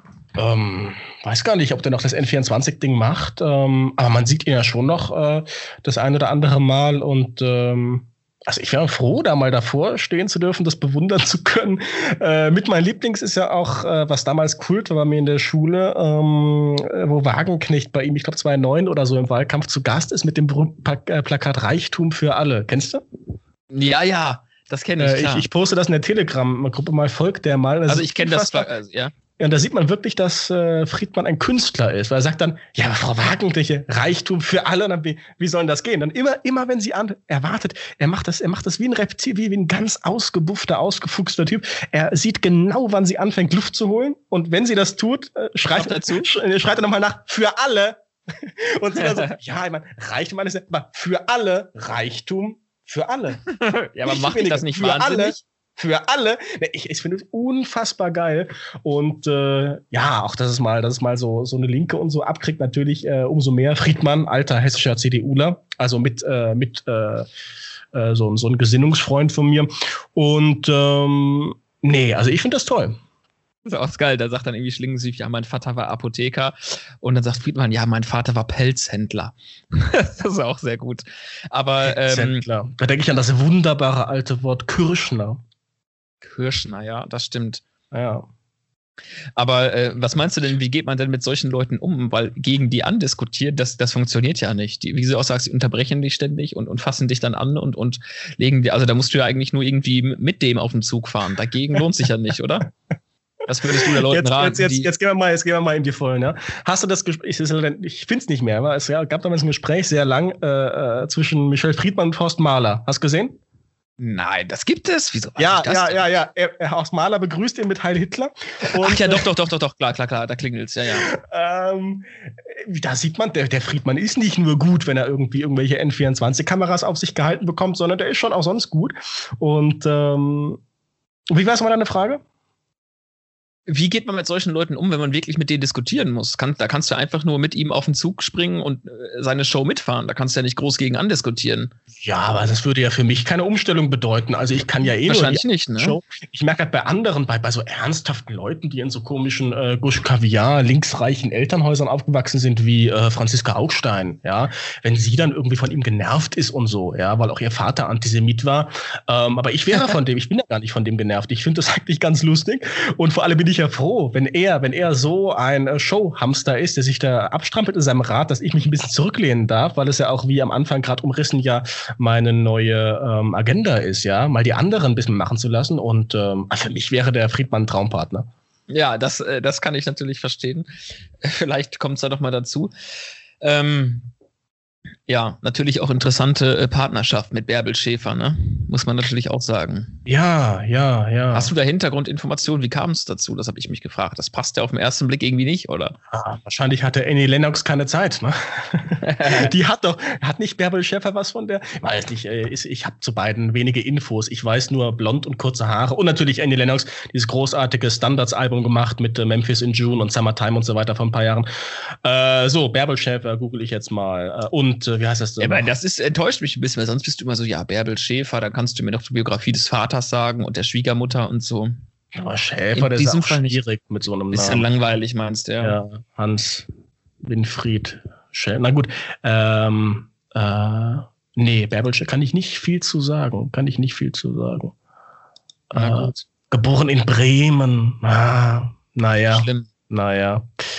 Ähm, weiß gar nicht, ob der noch das N vierundzwanzig-Ding macht, ähm, aber man sieht ihn ja schon noch äh, das ein oder andere Mal und ähm, also ich wäre froh, da mal davor stehen zu dürfen, das bewundern zu können. Äh, mit mein Lieblings ist ja auch, äh, was damals Kult war bei mir in der Schule, ähm, wo Wagenknecht bei ihm, ich glaube zweitausendneun oder so im Wahlkampf zu Gast ist mit dem berühmten Plakat Reichtum für alle. Kennst du? Ja, ja, das kenne ich, äh, ich. Ich poste das in der Telegram-Gruppe mal, folgt der mal. Das also ich kenne das, also, ja. Ja, und da sieht man wirklich, dass äh, Friedmann ein Künstler ist, weil er sagt dann, ja, aber Frau Wagenknecht, Reichtum für alle, dann, wie, wie soll denn das gehen? Dann immer, immer, wenn sie an, erwartet, er macht das, er macht das wie ein Reptil, wie, wie ein ganz ausgebuffter, ausgefuchster Typ. Er sieht genau, wann sie anfängt, Luft zu holen. Und wenn sie das tut, äh, schreit, er, sch, schreit er nochmal nach, für alle. Und sie dann so, ja, ich meine, Reichtum ist aber für alle, Reichtum für alle. Ja, aber macht ich das nicht für wahnsinnig? Alle, Für alle. Ich, ich finde es unfassbar geil. Und äh, ja, auch dass es mal, dass es mal so, so eine Linke und so abkriegt, natürlich äh, umso mehr. Friedmann, alter hessischer CDUler, also mit, äh, mit äh, äh, so, so ein Gesinnungsfreund von mir. Und ähm, nee, also ich finde das toll. Das ist auch geil. Da sagt dann irgendwie Schlingensief, ja, mein Vater war Apotheker. Und dann sagt Friedmann, ja, mein Vater war Pelzhändler. Das ist auch sehr gut. Aber Pelzhändler. Ähm, da denke ich an das wunderbare alte Wort Kürschner. Kürschner, ja, das stimmt. Ja. Aber äh, was meinst du denn, wie geht man denn mit solchen Leuten um? Weil gegen die andiskutieren, das, das funktioniert ja nicht. Die, wie du auch sagst, die unterbrechen dich ständig und, und fassen dich dann an und, und legen dir, also da musst du ja eigentlich nur irgendwie mit dem auf den Zug fahren. Dagegen lohnt sich ja nicht, oder? Was würdest du der Leuten jetzt, raten? Jetzt, jetzt, jetzt, gehen wir mal, jetzt gehen wir mal in die Vollen. Ja? Hast du das Gespräch, ich, ich finde es nicht mehr, aber es gab damals ein Gespräch sehr lang äh, zwischen Michel Friedmann und Horst Mahler. Hast du gesehen? Nein, das gibt es. Wieso? Ja, das ja, denn? ja, ja. Er, er, Horst Mahler begrüßt ihn mit Heil Hitler. Und, Ach ja, doch, doch, doch, doch, doch, klar, klar, klar, da klingelt's, ja, ja. Ähm, da sieht man, der, der Friedmann ist nicht nur gut, wenn er irgendwie irgendwelche N vierundzwanzig-Kameras auf sich gehalten bekommt, sondern der ist schon auch sonst gut. Und ähm, wie war es mal deine Frage? Wie geht man mit solchen Leuten um, wenn man wirklich mit denen diskutieren muss? Kann, da kannst du einfach nur mit ihm auf den Zug springen und äh, seine Show mitfahren. Da kannst du ja nicht groß gegen andiskutieren. Ja, aber das würde ja für mich keine Umstellung bedeuten. Also ich kann ja eh Wahrscheinlich nur nicht, ne? Show. Ich merke halt bei anderen, bei, bei so ernsthaften Leuten, die in so komischen äh, Gush Kaviar, linksreichen Elternhäusern aufgewachsen sind, wie äh, Franziska Augstein, ja, wenn sie dann irgendwie von ihm genervt ist und so, ja, weil auch ihr Vater Antisemit war. Ähm, aber ich wäre von dem, ich bin ja gar nicht von dem genervt. Ich finde das eigentlich ganz lustig. Und vor allem bin ich ja froh, wenn er, wenn er so ein äh, Showhamster ist, der sich da abstrampelt in seinem Rad, dass ich mich ein bisschen zurücklehnen darf, weil es ja auch wie am Anfang gerade umrissen ja meine neue ähm, Agenda ist, ja, mal die anderen ein bisschen machen zu lassen. Und ähm, für mich wäre der Friedmann ein Traumpartner. Ja, das, äh, das kann ich natürlich verstehen. Vielleicht kommt es da doch mal dazu. Ähm, ja, natürlich auch interessante äh, Partnerschaft mit Bärbel Schäfer, ne? Muss man natürlich auch sagen. Ja, ja, ja. Hast du da Hintergrundinformationen? Wie kam es dazu? Das habe ich mich gefragt. Das passt ja auf den ersten Blick irgendwie nicht, oder? Ah, wahrscheinlich hatte Annie Lennox keine Zeit, ne? Die hat doch, hat nicht Bärbel Schäfer was von der? Ich weiß nicht, ich, ich habe zu beiden wenige Infos. Ich weiß nur blond und kurze Haare und natürlich Annie Lennox, dieses großartige Standards-Album gemacht mit äh, Memphis in June und Summertime und so weiter vor ein paar Jahren. Äh, so, Bärbel Schäfer google ich jetzt mal. Äh, und äh, wie heißt das denn? Ja, aber das ist, enttäuscht mich ein bisschen, weil sonst bist du immer so, ja, Bärbel Schäfer, da kannst du mir noch die Biografie des Vaters sagen und der Schwiegermutter und so. Aber Schäfer, der ist auch schwierig mit so einem bisschen Namen. langweilig, meinst du, ja. Ja, Hans Winfried Schäfer. Na gut, ähm, äh, nee, Bärbel Schäfer kann ich nicht viel zu sagen. Kann ich nicht viel zu sagen. Na äh, geboren in Bremen. Ah, naja. Schlimm. Naja.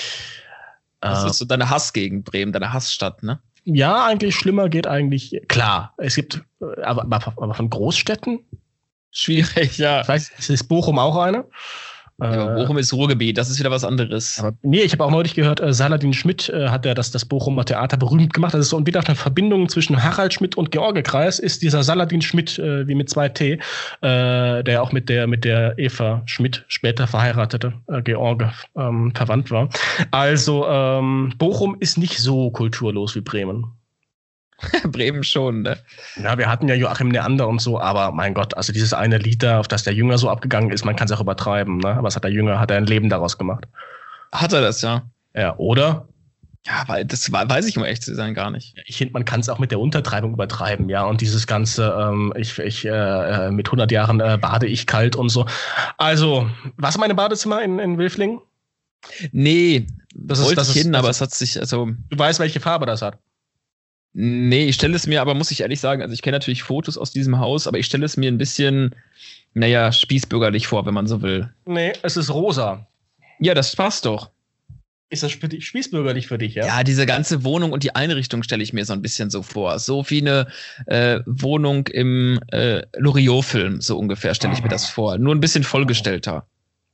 Das äh, ist so deine Hass gegen Bremen, deine Hassstadt, ne? Ja, eigentlich schlimmer geht eigentlich, klar, es gibt, aber, aber von Großstädten? Schwierig, ja. Ich weiß, ist Bochum auch eine? Ja, aber Bochum ist Ruhrgebiet, das ist wieder was anderes. Aber nee, ich habe auch neulich gehört, äh, Saladin Schmidt äh, hat ja das, das Bochumer Theater berühmt gemacht. Das ist so wieder eine Verbindung zwischen Harald Schmidt und George-Kreis, ist dieser Saladin Schmidt, äh, wie mit zwei T, äh, der auch mit der, mit der Eva Schmidt, später verheiratete äh, George, ähm, verwandt war. Also ähm, Bochum ist nicht so kulturlos wie Bremen. Bremen schon, ne? Ja, wir hatten ja Joachim Neander und so, aber mein Gott, also dieses eine Lied da, auf das der Jünger so abgegangen ist, man kann es auch übertreiben, ne? Was hat der Jünger? Hat er ein Leben daraus gemacht? Hat er das, ja? Ja, oder? Ja, weil das weiß ich, um echt zu sein, gar nicht. Ich finde, man kann es auch mit der Untertreibung übertreiben, ja. Und dieses ganze, ähm, ich, ich äh, mit hundert Jahren äh, bade ich kalt und so. Also, warst du mal in einem Badezimmer in, in Wilflingen? Nee, das wollte ist, das ich hin, ist, aber ist, es hat sich, also. Du weißt, welche Farbe das hat? Nee, ich stelle es mir, aber muss ich ehrlich sagen, also ich kenne natürlich Fotos aus diesem Haus, aber ich stelle es mir ein bisschen, naja, spießbürgerlich vor, wenn man so will. Nee, es ist rosa. Ja, das passt doch. Ist das für dich spießbürgerlich für dich, ja? Ja, diese ganze Wohnung und die Einrichtung stelle ich mir so ein bisschen so vor. So wie eine äh, Wohnung im äh, Loriot-Film, so ungefähr, stelle ich mir das vor. Nur ein bisschen vollgestellter.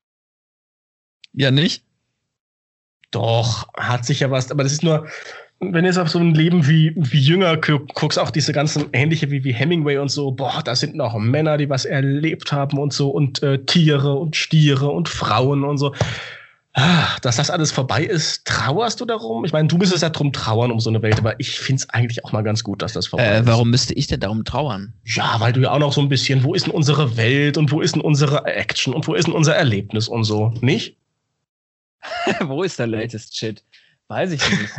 Ja, nicht? Doch, hat sicher was, aber das ist nur, wenn du jetzt auf so ein Leben wie, wie Jünger guckst, auch diese ganzen ähnliche wie, wie Hemingway und so, boah, da sind noch Männer, die was erlebt haben und so und äh, Tiere und Stiere und Frauen und so. Ach, dass das alles vorbei ist, trauerst du darum? Ich meine, du müsstest ja drum trauern um so eine Welt, aber ich find's eigentlich auch mal ganz gut, dass das vorbei äh, ist. Warum müsste ich denn darum trauern? Ja, weil du ja auch noch so ein bisschen, wo ist denn unsere Welt und wo ist denn unsere Action und wo ist denn unser Erlebnis und so, nicht? Wo ist der latest Shit? Weiß ich nicht.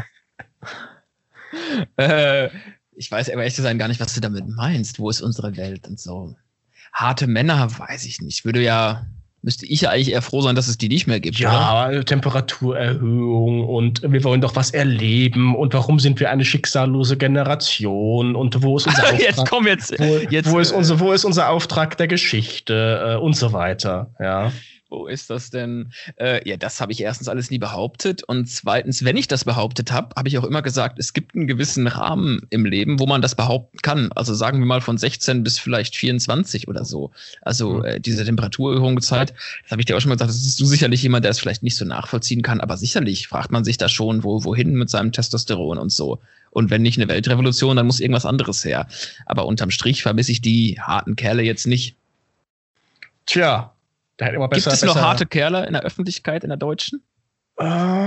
äh, ich weiß aber ehrlich zu sein gar nicht, was du damit meinst. Wo ist unsere Welt und so? Harte Männer, weiß ich nicht. Würde ja, müsste ich ja eigentlich eher froh sein, dass es die nicht mehr gibt. Ja, oder? Temperaturerhöhung und wir wollen doch was erleben und warum sind wir eine schicksallose Generation und wo ist unser Auftrag? Jetzt komm jetzt, wo, jetzt wo ist unser, wo ist unser Auftrag der Geschichte äh, und so weiter, ja. Wo wieso ist das denn? Äh, ja, das habe ich erstens alles nie behauptet. Und zweitens, wenn ich das behauptet habe, habe ich auch immer gesagt, es gibt einen gewissen Rahmen im Leben, wo man das behaupten kann. Also sagen wir mal von sechzehn bis vielleicht vierundzwanzig oder so. Also äh, diese Temperaturerhöhungszeit, das habe ich dir auch schon mal gesagt, das ist du sicherlich jemand, der es vielleicht nicht so nachvollziehen kann, aber sicherlich fragt man sich da schon, wo, wohin mit seinem Testosteron und so. Und wenn nicht eine Weltrevolution, dann muss irgendwas anderes her. Aber unterm Strich vermisse ich die harten Kerle jetzt nicht. Tja, der hat immer besser. Gibt es noch besser, harte Kerle in der Öffentlichkeit, in der deutschen? Äh,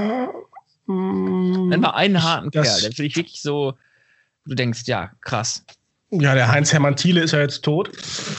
Wenn mal einen harten das, Kerl, der finde ich wirklich so, du denkst, ja, krass. Ja, der Heinz-Hermann Thiele ist ja jetzt tot.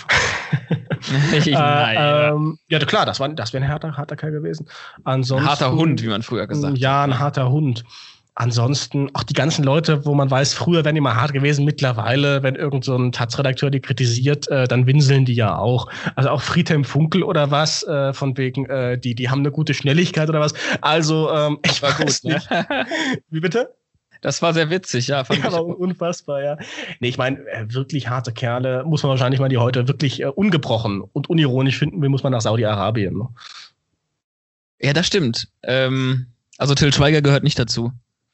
ich, nein, äh, ähm, ja, klar, das, war, das wäre ein harter, harter Kerl gewesen. Ansonsten, ein harter Hund, wie man früher gesagt hat. Ja, ein harter Hund. Ansonsten, auch die ganzen Leute, wo man weiß, früher wären die mal hart gewesen, mittlerweile, wenn irgend so ein Taz-Redakteur die kritisiert, äh, dann winseln die ja auch. Also auch Friedhelm Funkel oder was, äh, von wegen, äh, die, die haben eine gute Schnelligkeit oder was. Also, ähm, ich war gut, ne? Wie bitte? Das war sehr witzig, ja. Fand ja, ich war unfassbar, ja. Nee, ich meine, äh, wirklich harte Kerle muss man wahrscheinlich mal die heute wirklich äh, ungebrochen und unironisch finden, wie muss man nach Saudi-Arabien. Ne? Ja, das stimmt. Ähm, also Till Schweiger gehört nicht dazu.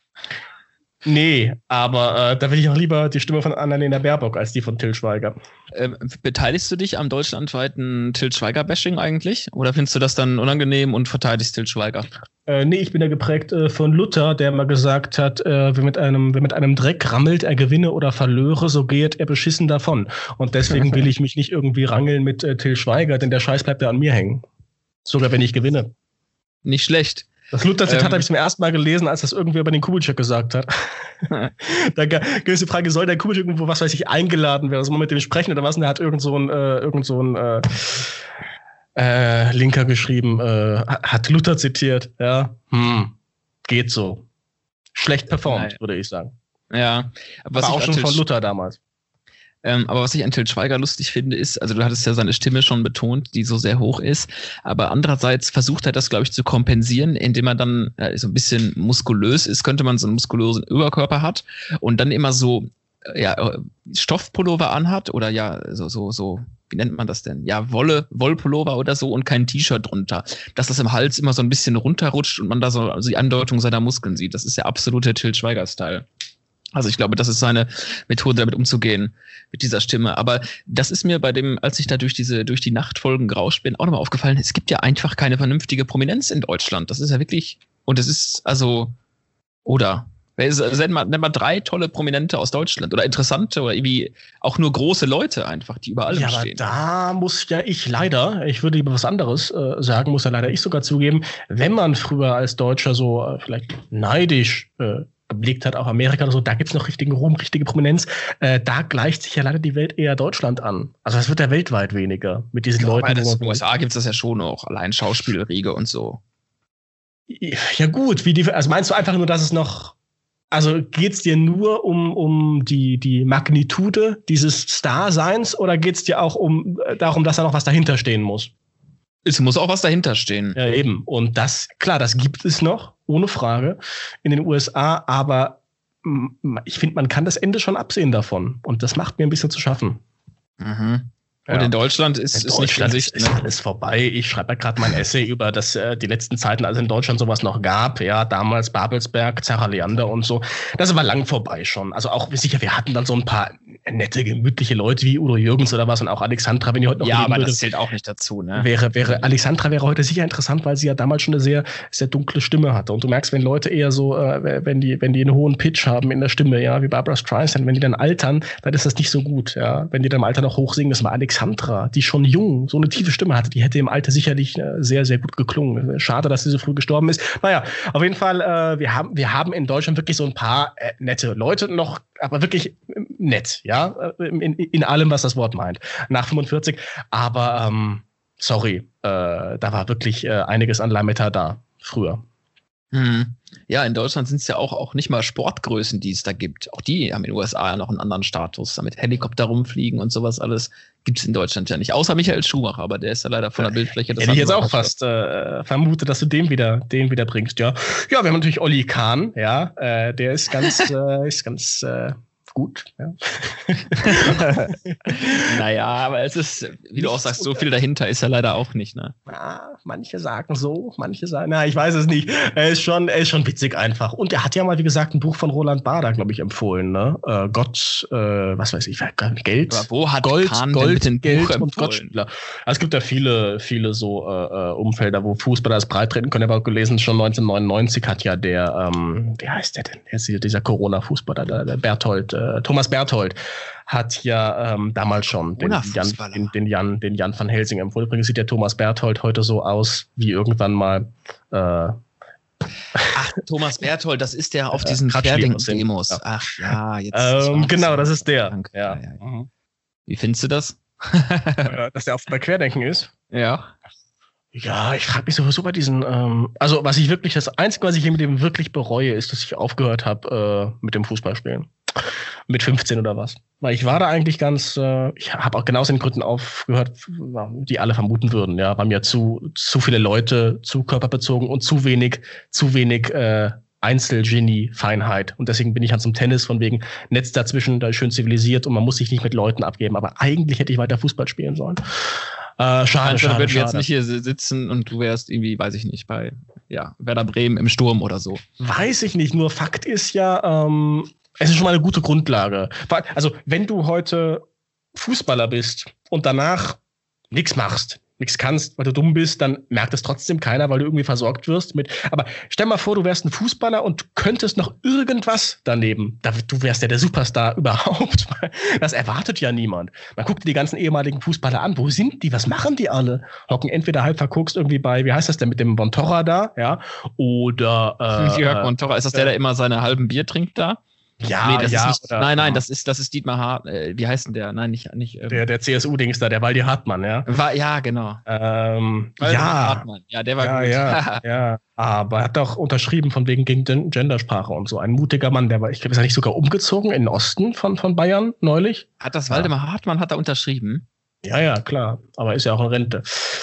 Nee, aber äh, da will ich auch lieber die Stimme von Annalena Baerbock als die von Till Schweiger. Ähm, beteiligst du dich am deutschlandweiten Till Schweiger-Bashing eigentlich? Oder findest du das dann unangenehm und verteidigst Till Schweiger? Äh, nee, ich bin ja geprägt äh, von Luther, der mal gesagt hat, äh, wer, mit einem, wer mit einem Dreck rammelt, er gewinne oder verlöre, so geht er beschissen davon. Und deswegen will ich mich nicht irgendwie rangeln mit äh, Till Schweiger, denn der Scheiß bleibt ja an mir hängen. Sogar wenn ich gewinne. Nicht schlecht. Das Luther-Zitat ähm, habe ich zum ersten Mal gelesen, als das irgendwer über den Kubitschek gesagt hat. Da gibt es die Frage, soll der Kubitschek irgendwo, was weiß ich, eingeladen werden? Also mal mit dem sprechen oder was? Und der hat irgend so ein, äh, irgend so ein äh, äh, Linker geschrieben, äh, hat Luther zitiert. Ja, hm, geht so. Schlecht performt, würde ich sagen. Ja. Was aber auch schon von Luther damals. Ähm, aber was ich an Till Schweiger lustig finde, ist, also du hattest ja seine Stimme schon betont, die so sehr hoch ist, aber andererseits versucht er das, glaube ich, zu kompensieren, indem er dann äh, so ein bisschen muskulös ist, könnte man so einen muskulösen Überkörper hat und dann immer so ja, Stoffpullover anhat oder ja, so, so, so, wie nennt man das denn? Ja, Wolle, Wollpullover oder so und kein T-Shirt drunter. Dass das im Hals immer so ein bisschen runterrutscht und man da so also die Andeutung seiner Muskeln sieht. Das ist der absolute Till Schweiger-Style. Also ich glaube, das ist seine Methode, damit umzugehen, mit dieser Stimme. Aber das ist mir bei dem, als ich da durch diese, durch die Nachtfolgen gerauscht bin, auch nochmal aufgefallen, es gibt ja einfach keine vernünftige Prominenz in Deutschland. Das ist ja wirklich, und es ist, also, oder, nenn mal, nenn mal drei tolle Prominente aus Deutschland oder interessante oder irgendwie auch nur große Leute einfach, die über allem ja, stehen. Aber da muss ja ich leider, ich würde lieber was anderes äh, sagen, muss ja leider ich sogar zugeben, wenn man früher als Deutscher so äh, vielleicht neidisch äh, geblickt hat, auch Amerika oder so, da gibt's noch richtigen Ruhm, richtige Prominenz. Äh, da gleicht sich ja leider die Welt eher Deutschland an. Also das wird ja weltweit weniger mit diesen ja, Leuten. In den U S A gibt's das ja schon noch, allein Schauspielriege und so. Ja gut, wie die, also meinst du einfach nur, dass es noch, also geht's dir nur um, um die, die Magnitude dieses Star-Seins oder geht's dir auch um darum, dass da noch was dahinter stehen muss? Es muss auch was dahinter stehen. Ja, eben. Und das, klar, das gibt es noch, ohne Frage, in den U S A, aber ich finde, man kann das Ende schon absehen davon. Und das macht mir ein bisschen zu schaffen. Mhm. Und ja. in Deutschland ist es nicht in Sicht. Ist, ne? ist vorbei. Ich schreibe ja gerade mein Essay über das, äh, die letzten Zeiten, als in Deutschland sowas noch gab. Ja, damals Babelsberg, Zara Leander und so. Das war lang vorbei schon. Also auch sicher, wir hatten dann so ein paar nette, gemütliche Leute wie Udo Jürgens oder was und auch Alexandra, wenn die heute noch ja, aber würde, das zählt auch nicht dazu, ne? Wäre, wäre, Alexandra wäre heute sicher interessant, weil sie ja damals schon eine sehr, sehr dunkle Stimme hatte. Und du merkst, wenn Leute eher so, äh, wenn die, wenn die einen hohen Pitch haben in der Stimme, ja, wie Barbra Streisand, wenn die dann altern, dann ist das nicht so gut, ja. Wenn die dann im Alter noch hoch singen, das war Alexandra, die schon jung so eine tiefe Stimme hatte, die hätte im Alter sicherlich äh, sehr, sehr gut geklungen. Schade, dass sie so früh gestorben ist. Naja, auf jeden Fall, äh, wir haben, wir haben in Deutschland wirklich so ein paar äh, nette Leute noch, aber wirklich nett, ja, in, in allem, was das Wort meint. Nach fünfundvierzig, aber ähm, sorry, äh, da war wirklich äh, einiges an Lametta da, früher. Hm. Ja, in Deutschland sind es ja auch, auch nicht mal Sportgrößen, die es da gibt. Auch die haben in den U S A ja noch einen anderen Status. Mit Helikopter rumfliegen und sowas alles gibt es in Deutschland ja nicht. Außer Michael Schumacher, aber der ist ja leider von der Bildfläche. Das hätte ich jetzt auch fast äh, vermutet, dass du den wieder, den wieder bringst, ja. Ja, wir haben natürlich Olli Kahn, ja. Äh, der ist ganz, äh, ist ganz äh, gut. Ja. Naja, aber es ist, wie du auch sagst, so viel dahinter ist ja leider auch nicht, ne? Ja, manche sagen so, manche sagen, na, ich weiß es nicht. Er ist schon, er ist schon witzig einfach. Und er hat ja mal, wie gesagt, ein Buch von Roland Bader, glaube ich, empfohlen, ne? Äh, Gott, äh, was weiß ich, Geld. Aber wo hat Gold, Kahn Gold, denn Geld Buch und Gottspieler. Also es gibt ja viele, viele so äh, Umfelder, wo Fußballer das breit treten können. Ich habe auch gelesen, schon neunzehnhundertneunundneunzig hat ja der, ähm, wie heißt der denn? Der ist dieser Corona-Fußballer, der, der Berthold, äh, Thomas Berthold, hat ja ähm, damals schon den Jan, den, den, Jan, den Jan van Helsing empfohlen. Übrigens sieht der Thomas Berthold heute so aus, wie irgendwann mal äh, Ach, Thomas Berthold, das ist der auf diesen Querdenken-Demos. Ja. Ach ja, jetzt. Ähm, genau, das ist der. Ja. Ja, ja. Mhm. Wie findest du das? Dass der auf bei Querdenken ist? Ja. Ja, ich frage mich sowieso bei diesen, ähm, also was ich wirklich, das Einzige, was ich hier mit dem wirklich bereue, ist, dass ich aufgehört habe äh, mit dem Fußballspielen. Mit fünfzehn oder was. Weil ich war da eigentlich ganz, äh, ich habe auch genau aus den Gründen aufgehört, die alle vermuten würden, ja, weil mir zu, zu viele Leute, zu körperbezogen und zu wenig, zu wenig äh, Einzelgenie, Feinheit. Und deswegen bin ich halt zum Tennis, von wegen Netz dazwischen, da ist schön zivilisiert und man muss sich nicht mit Leuten abgeben. Aber eigentlich hätte ich weiter Fußball spielen sollen. Äh, schade, also, schade, würden wir schade. jetzt nicht hier sitzen und du wärst irgendwie, weiß ich nicht, bei ja, Werder Bremen im Sturm oder so. Weiß ich nicht, nur Fakt ist ja, ähm, es ist schon mal eine gute Grundlage. Also, wenn du heute Fußballer bist und danach nichts machst, nichts kannst, weil du dumm bist, dann merkt es trotzdem keiner, weil du irgendwie versorgt wirst mit. Aber stell mal vor, du wärst ein Fußballer und du könntest noch irgendwas daneben. Du wärst ja der Superstar überhaupt. Das erwartet ja niemand. Man guckt dir die ganzen ehemaligen Fußballer an. Wo sind die? Was machen die alle? Hocken entweder halb verguckst irgendwie bei, wie heißt das denn, mit dem Montorra da, ja? Oder äh, Jörg Montorra, ist das der, der immer seine halben Bier trinkt da? Ja, nee, das ja. Ist nicht, oder, nein, nein, das ist, das ist Dietmar Hart. Äh, wie heißt denn der? Nein, nicht. nicht ähm, der der C S U-Dings da, der Waldi Hartmann, ja. War, ja, genau. Ähm, ja. Hartmann. Ja, der war ja, gut. Ja, ja. Aber er hat doch unterschrieben von wegen gegen Gendersprache und so. Ein mutiger Mann, der war, ich glaube, ist er nicht sogar umgezogen in den Osten von, von Bayern neulich? Hat das Waldemar ja. Hartmann hat da unterschrieben? Ja, ja, klar. Aber ist ja auch in Rente.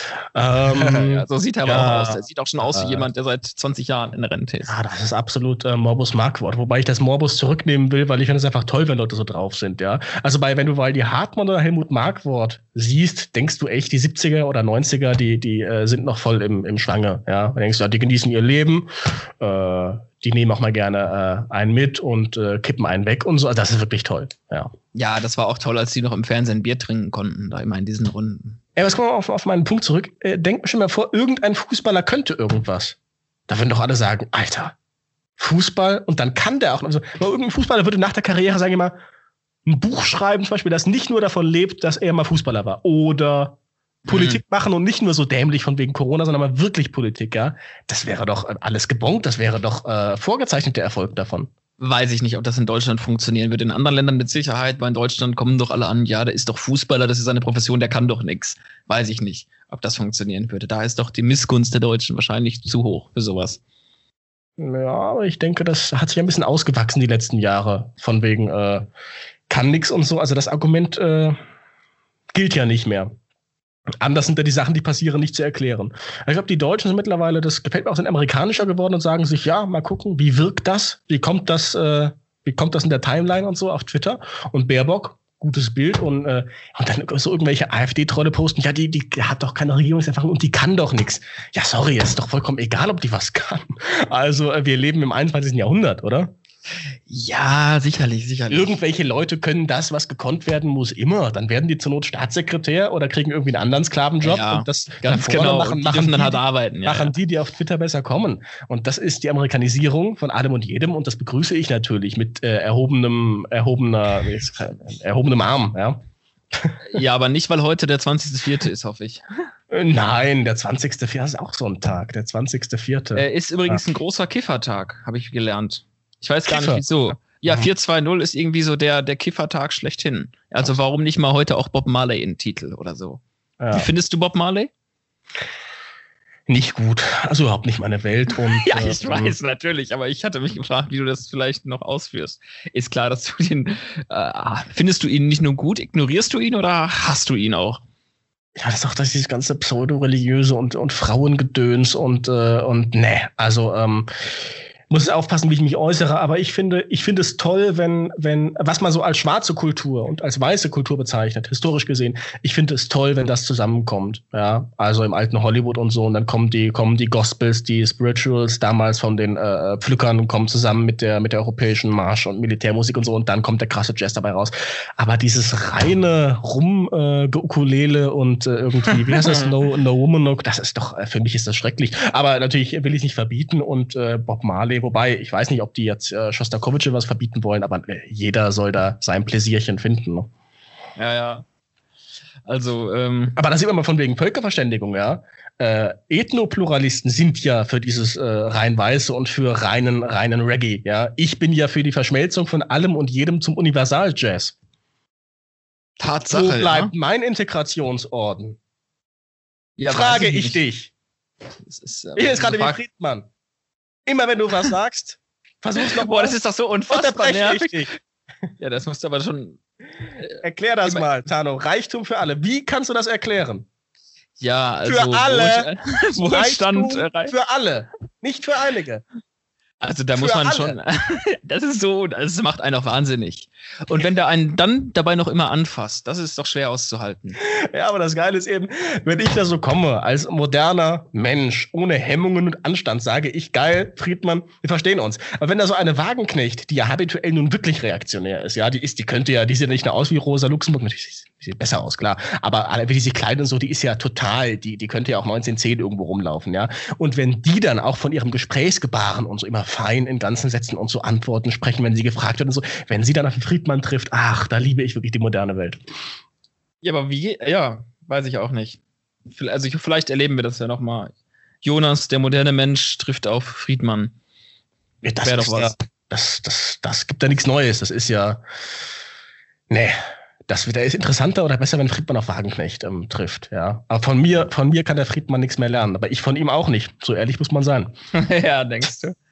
Ähm, ja, so sieht er aber ja, auch aus. Er sieht auch schon aus wie äh, jemand, der seit zwanzig Jahren in der Rente ist. Ja, das ist absolut äh, Morbus-Markwort. Wobei ich das Morbus zurücknehmen will, weil ich finde es einfach toll, wenn Leute so drauf sind, ja. Also bei, wenn du Waldi Hartmann oder Helmut Markwort siehst, denkst du echt, die siebziger oder neunziger, die, die äh, sind noch voll im, im Schwange, ja. Du denkst, ja, die genießen ihr Leben, äh, die nehmen auch mal gerne äh, einen mit und äh, kippen einen weg und so. Also das ist wirklich toll, ja. Ja, das war auch toll, als die noch im Fernsehen Bier trinken konnten, da immer in diesen Runden. Ey, was kommen wir auf, auf meinen Punkt zurück? Äh, denk mir schon mal vor, irgendein Fußballer könnte irgendwas. Da würden doch alle sagen, Alter, Fußball und dann kann der auch. Also, irgendein Fußballer würde nach der Karriere, sagen wir mal, ein Buch schreiben, zum Beispiel, das nicht nur davon lebt, dass er mal Fußballer war. Oder Politik mhm. machen und nicht nur so dämlich von wegen Corona, sondern mal wirklich Politik, ja. Das wäre doch alles gebongt, das wäre doch äh, vorgezeichneter Erfolg davon. Weiß ich nicht, ob das in Deutschland funktionieren wird. In anderen Ländern mit Sicherheit, weil in Deutschland kommen doch alle an, ja, der ist doch Fußballer, das ist seine Profession, der kann doch nix. Weiß ich nicht, ob das funktionieren würde. Da ist doch die Missgunst der Deutschen wahrscheinlich zu hoch für sowas. Ja, aber ich denke, das hat sich ein bisschen ausgewachsen die letzten Jahre. Von wegen, äh, kann nix und so. Also das Argument äh, gilt ja nicht mehr. Anders sind da die Sachen, die passieren, nicht zu erklären. Ich glaube, die Deutschen sind mittlerweile, das gefällt mir auch, sind amerikanischer geworden und sagen sich, ja, mal gucken, wie wirkt das? Wie kommt das, äh, wie kommt das in der Timeline und so auf Twitter? Und Baerbock, gutes Bild und, äh, und dann so irgendwelche AfD-Trolle posten, ja, die, die hat doch keine Regierungserfahrung und die kann doch nichts. Ja, sorry, ist doch vollkommen egal, ob die was kann. Also, äh, wir leben im einundzwanzigsten Jahrhundert, oder? Ja, sicherlich, sicherlich. Irgendwelche Leute können das, was gekonnt werden muss, immer. Dann werden die zur Not Staatssekretär oder kriegen irgendwie einen anderen Sklavenjob. Ja, und das ganz genau. Machen, die machen dürfen die, dann halt arbeiten. Ja, machen ja. die, die auf Twitter besser kommen. Und das ist die Amerikanisierung von allem und jedem. Und das begrüße ich natürlich mit äh, erhobenem, erhobener, erhobenem Arm. Ja. Ja, aber nicht, weil heute der zwanzigste vierte ist, hoffe ich. Nein, der zwanzigste vierte ist auch so ein Tag. Der zwanzigste vierte Äh, ist übrigens ja. ein großer Kiffertag, habe ich gelernt. Ich weiß gar Kiffer. nicht, wieso. Ja, Mhm. vier zwei null ist irgendwie so der, der Kiffertag schlechthin. Also warum nicht mal heute auch Bob Marley in Titel oder so? Ja. Wie findest du Bob Marley? Nicht gut. Also überhaupt nicht meine Welt. Und, Ja, ich äh, weiß natürlich, aber ich hatte mich gefragt, wie du das vielleicht noch ausführst. Ist klar, dass du den, äh, findest du ihn nicht nur gut, ignorierst du ihn oder hast du ihn auch? Ja, das ist auch das, dieses ganze pseudo-religiöse und, und Frauengedöns und, äh, und ne, also, ähm, muss aufpassen, wie ich mich äußere, aber ich finde, ich finde es toll, wenn, wenn, was man so als schwarze Kultur und als weiße Kultur bezeichnet, historisch gesehen, ich finde es toll, wenn das zusammenkommt, ja, also im alten Hollywood und so, und dann kommen die, kommen die Gospels, die Spirituals damals von den äh, Pflückern, kommen zusammen mit der, mit der europäischen Marsch- und Militärmusik und so, und dann kommt der krasse Jazz dabei raus. Aber dieses reine Rum-Ukulele äh, und äh, irgendwie, wie heißt das, No, no Woman, no, das ist doch, äh, für mich ist das schrecklich. Aber natürlich will ich es nicht verbieten, und äh, Bob Marley, wobei, ich weiß nicht, ob die jetzt äh, Schostakowitsch was verbieten wollen, aber äh, jeder soll da sein Pläsierchen finden. Ne? Ja, ja. Also, ähm. Aber da sieht man mal von wegen Völkerverständigung, ja. Äh, Ethnopluralisten sind ja für dieses äh, rein Weiße und für reinen, reinen Reggae, ja. Ich bin ja für die Verschmelzung von allem und jedem zum Universal-Jazz. Tatsache, Wo bleibt ja? mein Integrationsorden? Ja, Frage ich ich nicht. dich. Das ist, ähm, Ich jetzt gerade wie Frage- Friedmann. Immer wenn du was sagst, versuch's noch Boah, mal. das ist doch so unfassbar Unterbreche nervig. ich dich. Ja, das musst du aber schon. Erklär das Immer- mal, Tano. Reichtum für alle. Wie kannst du das erklären? Ja, also. Für alle. Wohl- Wohlstand. Reichtum äh, reich- für alle. Nicht für einige. Also da für muss man alle. schon. Das ist so, das macht einen auch wahnsinnig. Und wenn der einen dann dabei noch immer anfasst, das ist doch schwer auszuhalten. Ja, aber das Geile ist eben, wenn ich da so komme, als moderner Mensch, ohne Hemmungen und Anstand, sage ich, geil, Friedmann, wir verstehen uns. Aber wenn da so eine Wagenknecht, die ja habituell nun wirklich reaktionär ist, ja, die ist, die könnte ja, die sieht ja nicht nur aus wie Rosa Luxemburg, natürlich sieht besser aus, klar, aber alle, wie die sich kleidet und so, die ist ja total, die, die könnte ja auch neunzehnhundertzehn irgendwo rumlaufen, ja. Und wenn die dann auch von ihrem Gesprächsgebaren und so immer fein in ganzen Sätzen und so Antworten sprechen, wenn sie gefragt wird und so, wenn sie dann auf den Friedmann trifft, ach, da liebe ich wirklich die moderne Welt. Ja, aber wie? Ja, weiß ich auch nicht. Also ich, vielleicht erleben wir das ja noch mal. Jonas, der moderne Mensch, trifft auf Friedmann. Ja, das Wär ist doch was. Ja, das, das, das gibt ja nichts Neues. Das ist ja. Nee. Das wird, ist interessanter oder besser, wenn Friedmann auf Wagenknecht ähm, trifft, ja. Aber von mir, von mir kann der Friedmann nichts mehr lernen. Aber ich von ihm auch nicht. So ehrlich muss man sein. Ja, denkst du?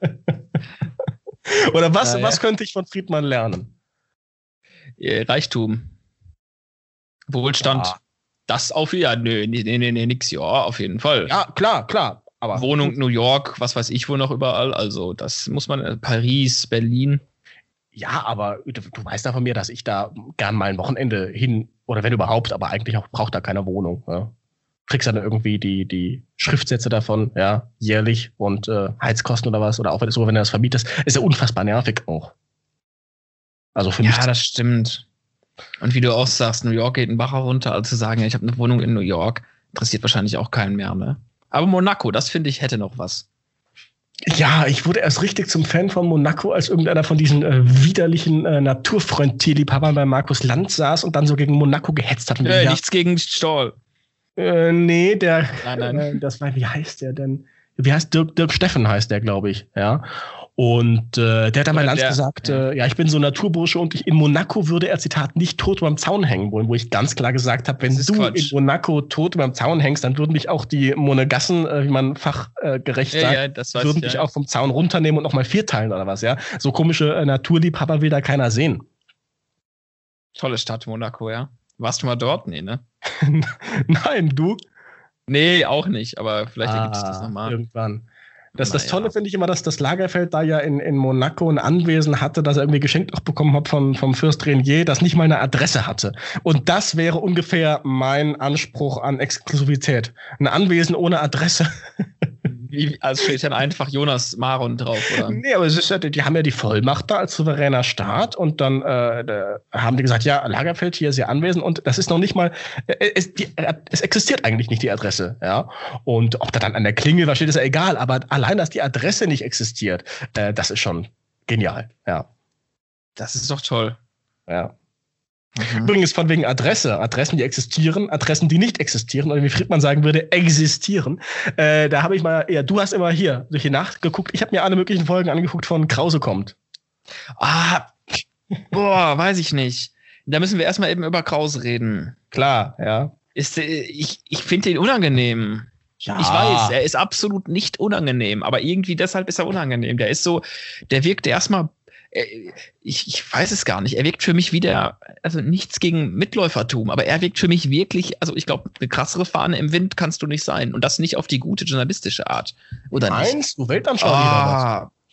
Oder was, Ja, ja. was könnte ich von Friedmann lernen? Äh, Reichtum. Wohlstand. Ja. Das auf ja, nö, nee, nee, nee, nee, nix, ja, auf jeden Fall. Ja, klar, klar. Aber Wohnung New York, was weiß ich wo noch überall. Also, das muss man, äh, Paris, Berlin. Ja, aber du, du weißt ja von mir, dass ich da gern mal ein Wochenende hin, oder wenn überhaupt, aber eigentlich auch braucht da keine Wohnung. Ja. Kriegst dann irgendwie die, die Schriftsätze davon, ja, jährlich und äh, Heizkosten oder was, oder auch wenn, so, wenn du das vermietest, ist ja unfassbar nervig auch. Also für mich. Ja, das stimmt. Und wie du auch sagst, New York geht ein Bacher runter, also zu sagen, ja, ich habe eine Wohnung in New York, interessiert wahrscheinlich auch keinen mehr, ne? Aber Monaco, das finde ich, hätte noch was. Ja, ich wurde erst richtig zum Fan von Monaco, als irgendeiner von diesen äh, widerlichen äh, Naturfreund-Tierliebhabern bei Markus Lanz saß und dann so gegen Monaco gehetzt hat. Und Äh, ja, nichts gegen Stoll. Äh, nee, der, Nein, nein. Äh, das war, wie heißt der denn? Wie heißt Dirk, Dirk Steffen heißt der, glaube ich, ja. Und äh, der hat dann bei Oder Lanz der- gesagt, ja. Äh, ja, ich bin so ein Naturbursche und ich, in Monaco würde er, Zitat, nicht tot beim Zaun hängen wollen, wo ich ganz klar gesagt habe, wenn Das ist du Quatsch. in Monaco tot beim Zaun hängst, dann würden dich auch die Monegassen, äh, wie man fachgerecht Ja, sagt, ja, das weiß würden ich, dich ja. auch vom Zaun runternehmen und nochmal vierteilen oder was, ja. So komische äh, Naturliebhaber will da keiner sehen. Tolle Stadt, Monaco, ja. Warst du mal dort? Nee, ne? Nein, du? Nee, auch nicht, aber vielleicht ergibt sich das Ah, nochmal. Irgendwann. Das, das Naja. Tolle finde ich immer, dass das Lagerfeld da ja in, in Monaco ein Anwesen hatte, das er irgendwie geschenkt auch bekommen hat von, vom Fürst Renier, das nicht mal eine Adresse hatte. Und das wäre ungefähr mein Anspruch an Exklusivität. Ein Anwesen ohne Adresse. Wie, also steht dann einfach Jonas Maron drauf, oder? Nee, aber es ist ja, die haben ja die Vollmacht da als souveräner Staat und dann äh, da haben die gesagt, ja, Lagerfeld, hier ist ihr Anwesen und das ist noch nicht mal, äh, es, die, äh, es existiert eigentlich nicht die Adresse, ja. Und ob da dann an der Klingel was steht, ist ja egal, aber allein, dass die Adresse nicht existiert, äh, das ist schon genial, ja. Das ist doch toll. ja. Mhm. Übrigens von wegen Adresse, Adressen, die existieren, Adressen, die nicht existieren, oder wie Friedmann sagen würde, existieren. Äh, da habe ich mal, ja, du hast immer hier durch die Nacht geguckt, ich habe mir alle möglichen Folgen angeguckt von Krause kommt. Ah, boah, weiß ich nicht. Da müssen wir erstmal eben über Krause reden. Klar, ja. Ist, äh, ich ich finde ihn unangenehm. Ja. Ich weiß, er ist absolut nicht unangenehm, aber irgendwie deshalb ist er unangenehm. Der ist so, der wirkt erstmal, äh, ich, ich weiß es gar nicht, er wirkt für mich wie der, also nichts gegen Mitläufertum, aber er wirkt für mich wirklich, also ich glaube, eine krassere Fahne im Wind kannst du nicht sein und das nicht auf die gute journalistische Art. Oder nicht? Meinst du Weltanschaulich oder was? Ah,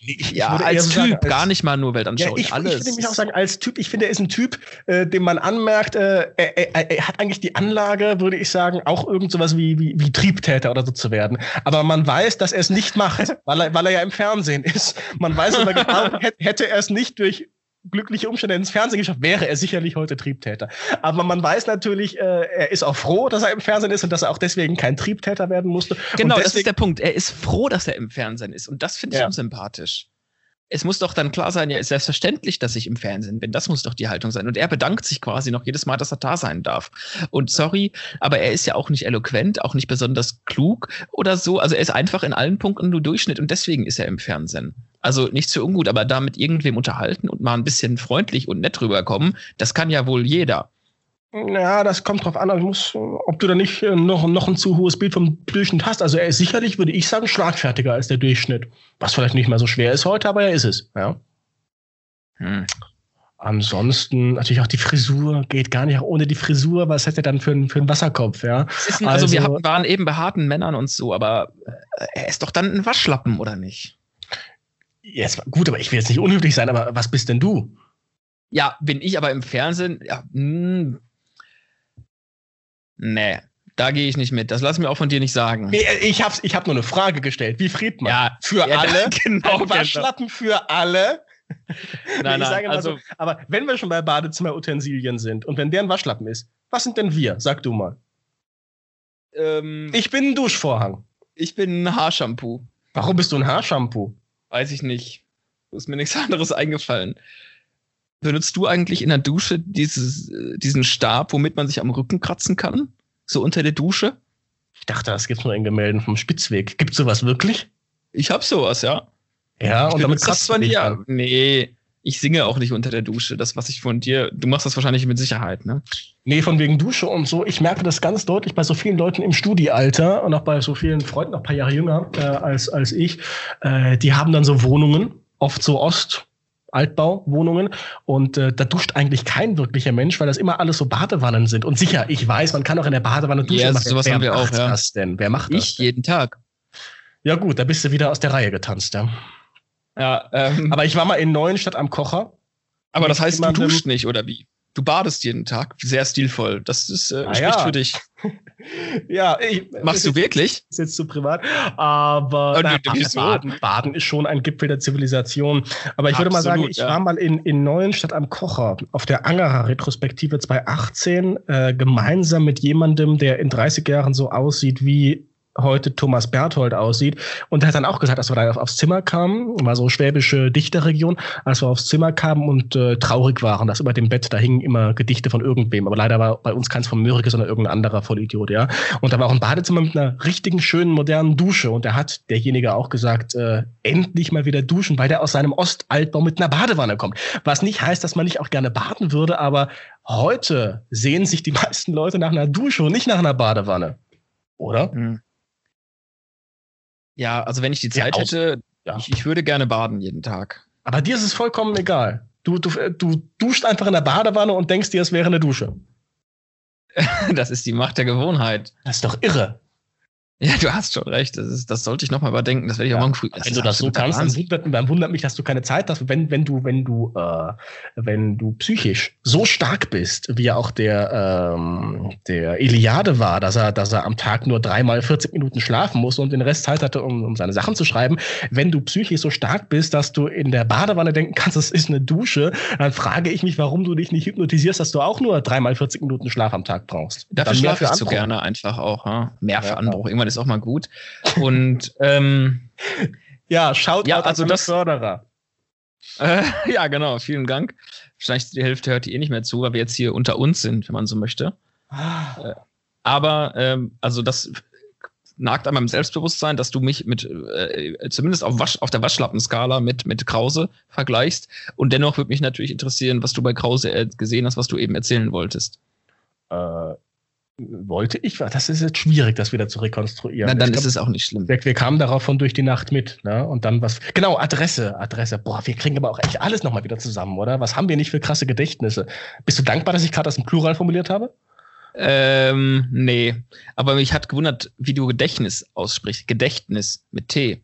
Ich, ja, ich als so Typ, sagen, als, gar nicht mal nur weltanschaulich. Ja, ich, alles. ich würde mich auch sagen, als Typ, ich finde, er ist ein Typ, äh, dem man anmerkt, äh, er, er, er hat eigentlich die Anlage, würde ich sagen, auch irgend sowas wie, wie, wie Triebtäter oder so zu werden. Aber man weiß, dass er es nicht macht, weil er, weil er ja im Fernsehen ist. Man weiß aber genau, hätte er es nicht durch glückliche Umstände ins Fernsehen geschafft, wäre er sicherlich heute Triebtäter. Aber man weiß natürlich, äh, er ist auch froh, dass er im Fernsehen ist und dass er auch deswegen kein Triebtäter werden musste. Genau, deswegen, das ist der Punkt. Er ist froh, dass er im Fernsehen ist. Und das finde ich ja. unsympathisch. Es muss doch dann klar sein, ja, ist selbstverständlich, dass ich im Fernsehen bin. Das muss doch die Haltung sein. Und er bedankt sich quasi noch jedes Mal, dass er da sein darf. Und sorry, aber er ist ja auch nicht eloquent, auch nicht besonders klug oder so. Also er ist einfach in allen Punkten nur Durchschnitt und deswegen ist er im Fernsehen. Also nicht so ungut, aber da mit irgendwem unterhalten und mal ein bisschen freundlich und nett rüberkommen, das kann ja wohl jeder. Ja, das kommt drauf an, muss, ob du da nicht noch, noch ein zu hohes Bild vom Durchschnitt hast. Also er ist sicherlich, würde ich sagen, schlagfertiger als der Durchschnitt. Was vielleicht nicht mehr so schwer ist heute, aber er ist es. Ja. Hm. Ansonsten natürlich auch die Frisur, geht gar nicht auch ohne die Frisur. Was hat er dann für, ein, für einen Wasserkopf? Ja? Ist ein, also, also wir haben, waren eben bei harten Männern und so, aber er ist doch dann ein Waschlappen, oder nicht? Jetzt, gut, aber ich will jetzt nicht unhöflich sein, aber was bist denn du? Ja, bin ich aber im Fernsehen, ja, mh, nee, da gehe ich nicht mit. Das lass mir auch von dir nicht sagen. Nee, ich habe ich hab nur eine Frage gestellt. Wie Friedmann? Ja, für ja, alle? Genau, ein Waschlappen für alle? Nein, ich nein, also, so, aber wenn wir schon bei Badezimmerutensilien sind und wenn der ein Waschlappen ist, was sind denn wir? Sag du mal. Ähm, ich bin ein Duschvorhang. Ich bin ein Haarshampoo. Warum bist du ein Haarshampoo? Weiß ich nicht. Ist mir nichts anderes eingefallen. Benutzt du eigentlich in der Dusche dieses, diesen Stab, womit man sich am Rücken kratzen kann? So unter der Dusche? Ich dachte, das gibt's nur in Gemälden vom Spitzweg. Gibt's sowas wirklich? Ich hab sowas, ja. Ja, ich und damit kratzt man dich ja. Nee, ich singe auch nicht unter der Dusche. Das, was ich von dir, du machst das wahrscheinlich mit Sicherheit, ne? Nee, von wegen Dusche und so. Ich merke das ganz deutlich bei so vielen Leuten im Studiealter und auch bei so vielen Freunden, noch ein paar Jahre jünger äh, als, als ich. Äh, die haben dann so Wohnungen, oft so Ost- Altbauwohnungen und äh, da duscht eigentlich kein wirklicher Mensch, weil das immer alles so Badewannen sind. Und sicher, ich weiß, man kann auch in der Badewanne duschen. Ja, aber sowas wer haben wir macht auch, ja. das denn? Wer macht das? Ich jeden Tag. Ja gut, da bist du wieder aus der Reihe getanzt, ja. Ja, ähm, aber ich war mal in Neuenstadt am Kocher. Aber das heißt, jemandem, du duscht nicht, oder wie? Du badest jeden Tag. Sehr stilvoll. Das ist, äh, ah, spricht ja. für dich. Ja, ich, machst du jetzt, wirklich? Ist jetzt zu privat. Aber na, wieso? Baden, Baden ist schon ein Gipfel der Zivilisation. Aber ich Absolut, würde mal sagen, ich ja. war mal in, in Neuenstadt am Kocher auf der Angerer Retrospektive zwanzig achtzehn äh, gemeinsam mit jemandem, der in dreißig Jahren so aussieht wie heute Thomas Berthold aussieht. Und er hat dann auch gesagt, als wir da aufs Zimmer kamen, war so schwäbische Dichterregion, als wir aufs Zimmer kamen und äh, traurig waren, dass über dem Bett, da hingen immer Gedichte von irgendwem. Aber leider war bei uns keins von Mörike, sondern irgendein anderer Vollidiot, ja. Und da war auch ein Badezimmer mit einer richtigen, schönen, modernen Dusche. Und da hat derjenige auch gesagt, äh, endlich mal wieder duschen, weil der aus seinem Ostaltbau mit einer Badewanne kommt. Was nicht heißt, dass man nicht auch gerne baden würde, aber heute sehen sich die meisten Leute nach einer Dusche und nicht nach einer Badewanne. Oder? Mhm. Ja, also wenn ich die Zeit ja, hätte, ja. ich, ich würde gerne baden jeden Tag. Aber dir ist es vollkommen egal. Du, du, du duscht einfach in der Badewanne und denkst dir, es wäre eine Dusche. Das ist die Macht der Gewohnheit. Das ist doch irre. Ja, du hast schon recht. Das, ist, das sollte ich nochmal überdenken. Das werde ich ja. auch morgen früh. Wenn du das so kannst, dann wundert, dann wundert mich, dass du keine Zeit hast. Wenn, wenn du, wenn du, äh, wenn du psychisch so stark bist, wie ja auch der, ähm, der Iliade war, dass er, dass er am Tag nur dreimal vierzig Minuten schlafen musste und den Rest Zeit hatte, um, um seine Sachen zu schreiben. Wenn du psychisch so stark bist, dass du in der Badewanne denken kannst, es ist eine Dusche, dann frage ich mich, warum du dich nicht hypnotisierst, dass du auch nur dreimal vierzig Minuten Schlaf am Tag brauchst. Dafür schlafe ich zu gerne einfach auch. Ja? Mehr für ja, Anbruch. Irgendwann ist auch mal gut. Und ähm, ja, schaut ja, also das Förderer. Äh, ja, genau, vielen Dank. Wahrscheinlich die Hälfte hört die eh nicht mehr zu, weil wir jetzt hier unter uns sind, wenn man so möchte. Ah. Äh, aber ähm, also das nagt an meinem Selbstbewusstsein, dass du mich mit äh, zumindest auf, Wasch, auf der Waschlappenskala mit, mit Krause vergleichst. Und dennoch würde mich natürlich interessieren, was du bei Krause äh, gesehen hast, was du eben erzählen wolltest. Äh. Wollte ich? Das ist jetzt schwierig, das wieder zu rekonstruieren. Na, dann glaub, ist es auch nicht schlimm. Wir, wir kamen darauf von durch die Nacht mit, ne? Und dann was. Genau, Adresse, Adresse. Boah, wir kriegen aber auch echt alles nochmal wieder zusammen, oder? Was haben wir nicht für krasse Gedächtnisse? Bist du dankbar, dass ich gerade das im Plural formuliert habe? Ähm, nee. Aber mich hat gewundert, wie du Gedächtnis aussprichst. Gedächtnis mit T.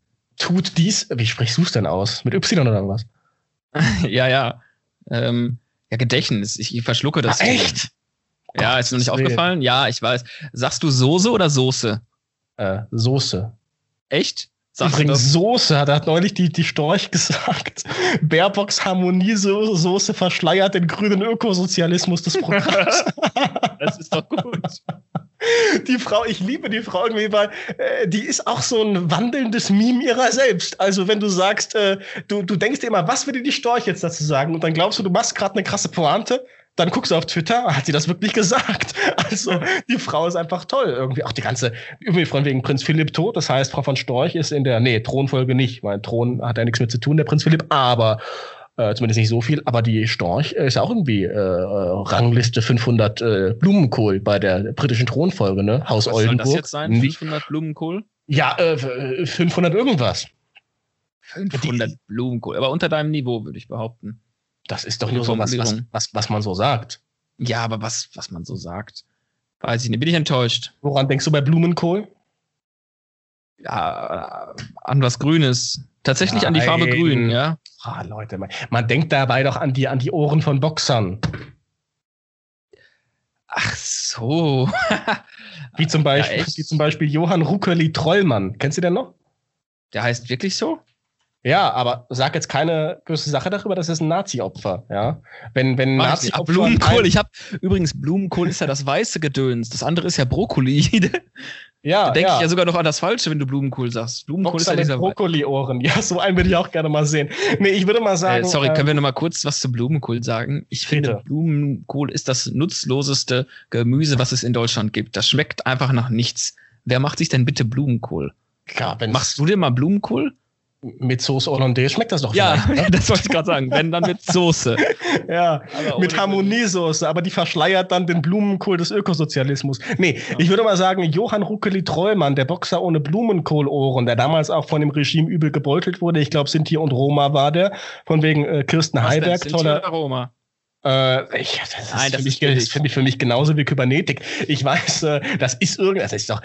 tut dies, wie sprichst du es denn aus? Mit Y oder was? ja, ja. Ähm, ja, Gedächtnis. Ich, ich verschlucke das. Ah, echt? Ja, ist mir nicht aufgefallen? Ja, ich weiß. Sagst du Soße oder Soße? Äh, Soße. Echt? Sagst Übrigens, Soße, hat, hat neulich die, die Storch gesagt. Baerbocks Harmoniesoße verschleiert den grünen Ökosozialismus des Programms. Das ist doch gut. Die Frau, ich liebe die Frau irgendwie, weil äh, die ist auch so ein wandelndes Meme ihrer selbst. Also wenn du sagst, äh, du, du denkst dir immer, was würde die Storch jetzt dazu sagen? Und dann glaubst du, du machst gerade eine krasse Pointe. Dann guckst du auf Twitter, hat sie das wirklich gesagt? Also, die Frau ist einfach toll irgendwie. Auch die ganze, übrigens von wegen Prinz Philipp tot. Das heißt, Frau von Storch ist in der, nee, Thronfolge nicht, weil Thron hat ja nichts mit zu tun, der Prinz Philipp, aber, äh, zumindest nicht so viel. Aber die Storch ist auch irgendwie, äh, Rangliste fünfhundert äh, Blumenkohl bei der britischen Thronfolge, ne? Haus Was Oldenburg. soll das jetzt sein? fünfhundert Blumenkohl? Ja, äh, fünfhundert irgendwas. fünfhundert die, Blumenkohl. Aber unter deinem Niveau, würde ich behaupten. Das ist doch nur so was, was, was, was man so sagt. Ja, aber was, was man so sagt, weiß ich nicht. Bin ich enttäuscht. Woran denkst du bei Blumenkohl? Ja, an was Grünes. Tatsächlich Nein. an die Farbe Grün, ja. Ah, Leute, man, man denkt dabei doch an die, an die Ohren von Boxern. Ach so. wie, zum Beispiel, ja, wie zum Beispiel Johann Ruckeli Trollmann. Kennst du den noch? Der heißt wirklich so? Ja, aber sag jetzt keine böse Sache darüber, das ist ein Nazi-Opfer, ja. Wenn, wenn Nazi-Opfer. Blumenkohl, ich hab, übrigens, Blumenkohl ist ja das weiße Gedöns, das andere ist ja Brokkoli. Ja, da denke ja. ich ja sogar noch an das Falsche, wenn du Blumenkohl sagst. Blumenkohl Boxer ist ja dieser Brokkoli-Ohren. Ja, so einen würde ich auch gerne mal sehen. Nee, ich würde mal sagen. Äh, sorry, ähm, können wir noch mal kurz was zu Blumenkohl sagen? Ich bitte. finde, Blumenkohl ist das nutzloseste Gemüse, was es in Deutschland gibt. Das schmeckt einfach nach nichts. Wer macht sich denn bitte Blumenkohl? Ja, Machst du dir mal Blumenkohl? Mit Sauce Hollandaise schmeckt das doch ja, ne? Das wollte ich gerade sagen. Wenn, dann mit Soße. Ja, mit Harmoniesoße, aber die verschleiert dann den Blumenkohl des Ökosozialismus. Nee, ja. Ich würde mal sagen, Johann Ruckeli Trollmann, der Boxer ohne Blumenkohlohren, der damals auch von dem Regime übel gebeutelt wurde. Ich glaube, Sinti und Roma war der. Von wegen äh, Kirsten Was Heiberg. Denn, Sinti oder Roma? Äh, ich, das Nein, das ist, ist finde ich für mich genauso wie Kybernetik. Ich weiß, äh, das ist irgendwas. Das ist doch.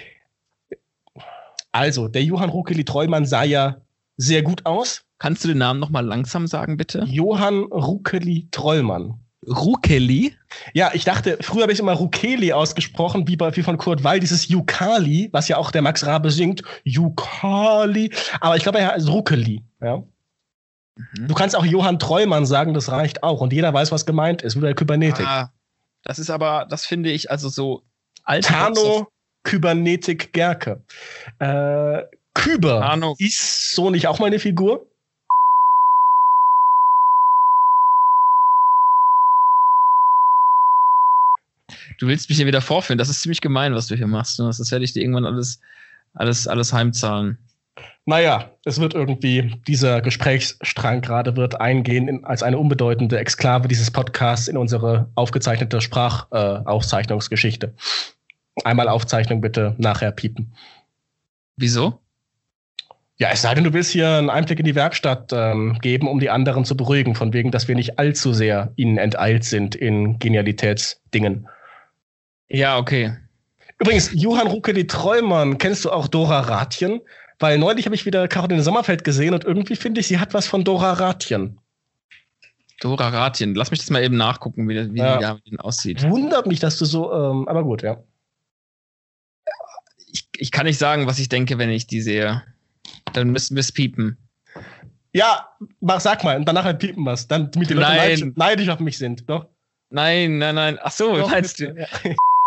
Also, der Johann Ruckeli Trollmann sah ja sehr gut aus. Kannst du den Namen noch mal langsam sagen, bitte? Johann Ruckeli Trollmann. Ruckeli? Ja, ich dachte, früher habe ich immer Rukeli ausgesprochen, wie, bei, wie von Kurt Weil, dieses Jukali, was ja auch der Max Rabe singt. Jukali. Aber ich glaube, er heißt Ruckeli. Ja. Mhm. Du kannst auch Johann Trollmann sagen, das reicht auch. Und jeder weiß, was gemeint ist, wie bei Kybernetik. Ah, das ist aber, das finde ich, also so Tano Kybernetik Gerke. Äh, Küber. Tano. Ist so nicht auch mal eine Figur? Du willst mich hier wieder vorführen. Das ist ziemlich gemein, was du hier machst. Das werde ich dir irgendwann alles, alles, alles heimzahlen. Naja, es wird irgendwie, dieser Gesprächsstrang gerade wird eingehen in, als eine unbedeutende Exklave dieses Podcasts in unsere aufgezeichnete Sprachaufzeichnungsgeschichte. Äh, Einmal Aufzeichnung bitte, nachher piepen. Wieso? Ja, es sei denn, du willst hier einen Einblick in die Werkstatt ähm, geben, um die anderen zu beruhigen, von wegen, dass wir nicht allzu sehr ihnen enteilt sind in Genialitätsdingen. Ja, okay. Übrigens, Johann Ruckeli Trollmann, kennst du auch Dora Rathjen? Weil neulich habe ich wieder Caroline Sommerfeld gesehen und irgendwie finde ich, sie hat was von Dora Rathjen. Dora Rathjen, lass mich das mal eben nachgucken, wie, wie ja. die aussieht. Wundert mich, dass du so, ähm, aber gut, ja. Ich, ich kann nicht sagen, was ich denke, wenn ich die sehe. Dann müssen wir es piepen. Ja, mach, sag mal, und danach halt piepen was, dann, damit die Leute neidisch, neidisch auf mich sind, doch? Nein, nein, nein. Ach so, doch, meinst du? Ja.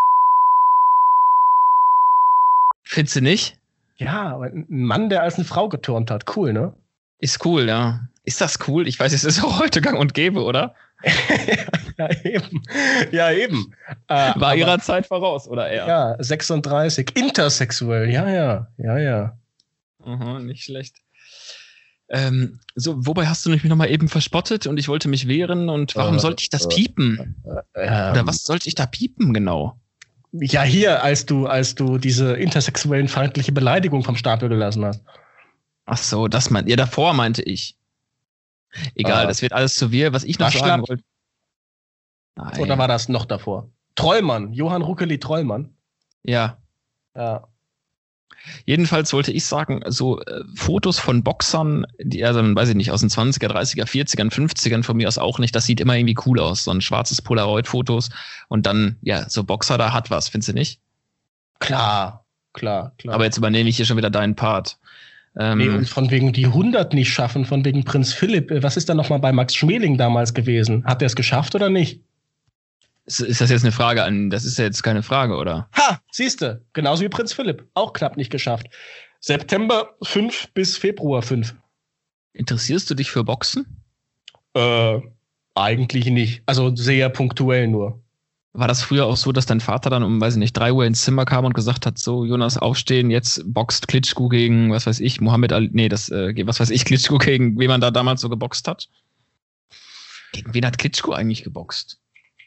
Findest du nicht? Ja, aber ein Mann, der als eine Frau geturnt hat, cool, ne? Ist cool, ja. Ist das cool? Ich weiß, es ist auch heute gang und gäbe, oder? ja, eben. Ja, eben. Äh, War ihrer Zeit voraus, oder eher? Ja, sechsunddreißig. Intersexuell, ja, ja, ja, ja. Aha, nicht schlecht. Ähm, so, wobei hast du mich noch mal eben verspottet und ich wollte mich wehren und warum äh, sollte ich das piepen? Äh, äh, oder was sollte ich da piepen genau? Ja, hier, als du, als du diese intersexuellen feindliche Beleidigung vom Stapel gelassen hast. Ach so, das meint ihr. Ja, davor meinte ich. Egal, äh, das wird alles zu wir. Was ich noch sagen wollte. Oder war das noch davor? Trollmann, Johann Ruckeli Trollmann. Ja. Ja. Jedenfalls wollte ich sagen, so äh, Fotos von Boxern, die, also, weiß ich nicht, aus den zwanziger, dreißiger, vierzigern, fünfzigern von mir aus auch nicht, das sieht immer irgendwie cool aus, so ein schwarzes Polaroid-Fotos und dann, ja, so Boxer, da hat was, findest du nicht? Klar, klar, klar. Aber jetzt übernehme ich hier schon wieder deinen Part. Ähm, nee, und von wegen die hundert nicht schaffen, von wegen Prinz Philipp, was ist da nochmal bei Max Schmeling damals gewesen? Hat er es geschafft oder nicht? Ist, ist das jetzt eine Frage an, das ist ja jetzt keine Frage, oder? Ha, siehste, genauso wie Prinz Philipp, auch knapp nicht geschafft. September fünf bis Februar fünf. Interessierst du dich für Boxen? Äh, eigentlich nicht. Also sehr punktuell nur. War das früher auch so, dass dein Vater dann um, weiß ich nicht, drei Uhr ins Zimmer kam und gesagt hat, so, Jonas, aufstehen, jetzt boxt Klitschko gegen, was weiß ich, Mohammed Ali, nee, das, äh, was weiß ich, Klitschko gegen, wie man da damals so geboxt hat? Gegen wen hat Klitschko eigentlich geboxt?